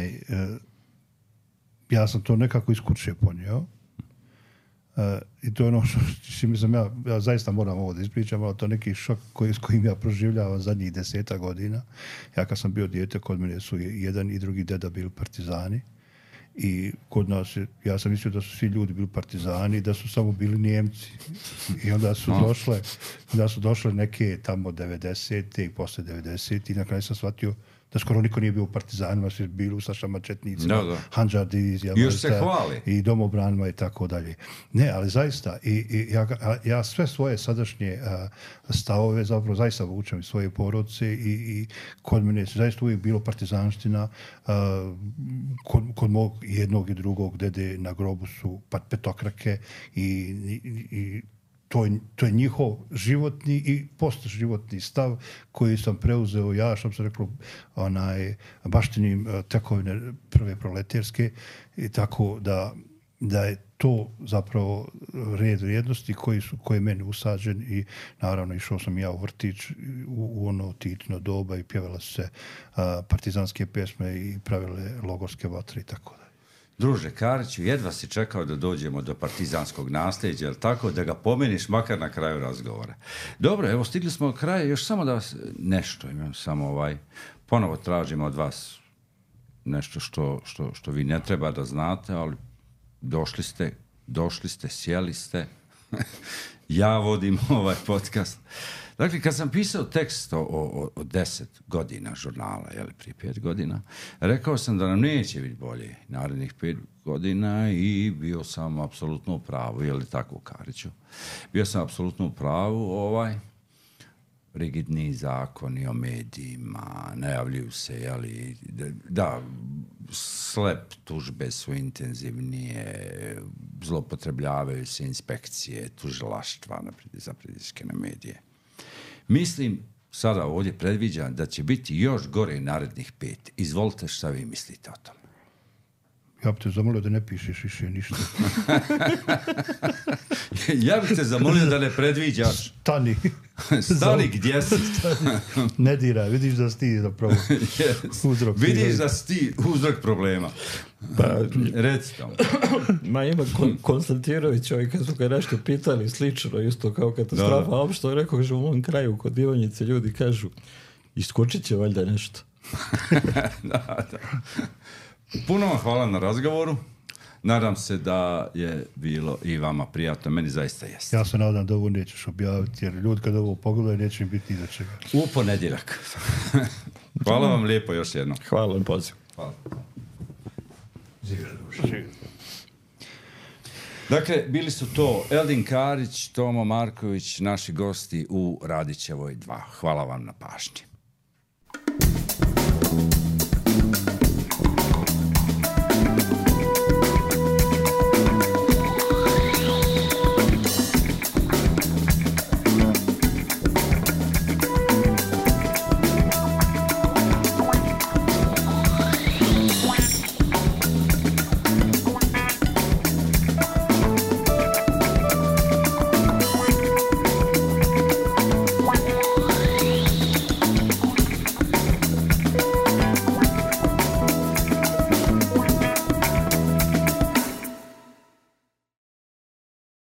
ja sam to nekako iz kuće ponio. I to je ono što mislim, ja zaista moram ovo da ispričam, ali to je neki šok s kojim ja proživljavam zadnjih 10 godina. Ja kad sam bio dijete, kod mene su jedan i drugi deda bili partizani. I kod nas, ja sam mislio da su svi ljudi bili partizani, da su samo bili Njemci. I onda su došle neke tamo 90. i posle 90. i na kraju sam shvatio da skoro niko nije bio u partizanima, svi bili u Sašama, četnicima, Handžar divizijama i domobranima i tako dalje. Ne, ali zaista, ja sve svoje sadašnje stavove zapravo zaista vučem iz svoje porodice i kod mene je zaista uvijek bilo partizanština. Kod mog jednog i drugog dede na grobu su petokrake i to je njihov životni i postživotni stav koji sam preuzeo ja, što sam rekao, baštinim tekovine prve proletarske, i tako da je to zapravo red vrijednosti koji je meni usađen. I naravno išao sam ja u vrtić u ono Titino doba i pjevala su se partizanske pjesme i pravile logorske vatre i tako da. Druže Kariću, jedva si čekao da dođemo do partizanskog nasljeđa, jel tako, da ga pomeniš makar na kraju razgovora. Dobro, evo stigli smo do kraja, još samo da vas nešto imam, samo ponovo tražimo od vas nešto što vi ne treba da znate, ali došli ste, sjeli ste, ja vodim ovaj podcast. Dakle, kad sam pisao tekst o 10 godina žurnala, prije 5 godina, rekao sam da nam neće biti bolje narednih 5 godina i bio sam apsolutno u pravu, je li tako, Kariću? Bio sam apsolutno u pravu, rigidni zakoni o medijima, najavljuju se, jeli, da, slep tužbe su intenzivnije, zloupotrebljavaju se inspekcije, tužilaštva za pritiske na medije. Mislim, sada ovdje predviđam da će biti još gore narednih 5. Izvolite šta vi mislite o tome. Ja bih te zamolio da ne pišeš više ništa. Ja bih te zamolio da ne predviđaš. Stani gdje si. Ne diraj, vidiš da si ti zapravo uzrok. Vidiš da si ti uzrok problema. Pa, reci tamo. Ma ima Konstantirović, kad su ga nešto pitali slično, isto kao katastrofa, a opšto rekao, že u mom kraju kod Ivanjice ljudi kažu, iskočit će valjda nešto. Da. Puno vam hvala na razgovoru. Nadam se da je bilo i vama prijatno. Meni zaista jeste. Ja se nadam da ovo nećeš objaviti, jer ljudi kad ovo pogledaju neće im biti ni za čega. U ponedjeljak. Hvala vam lijepo još jednom. Hvala na pozivu. Hvala. Dakle, bili su to Eldin Karić, Tomo Marković, naši gosti u Radićevoj 2. Hvala vam na pažnji.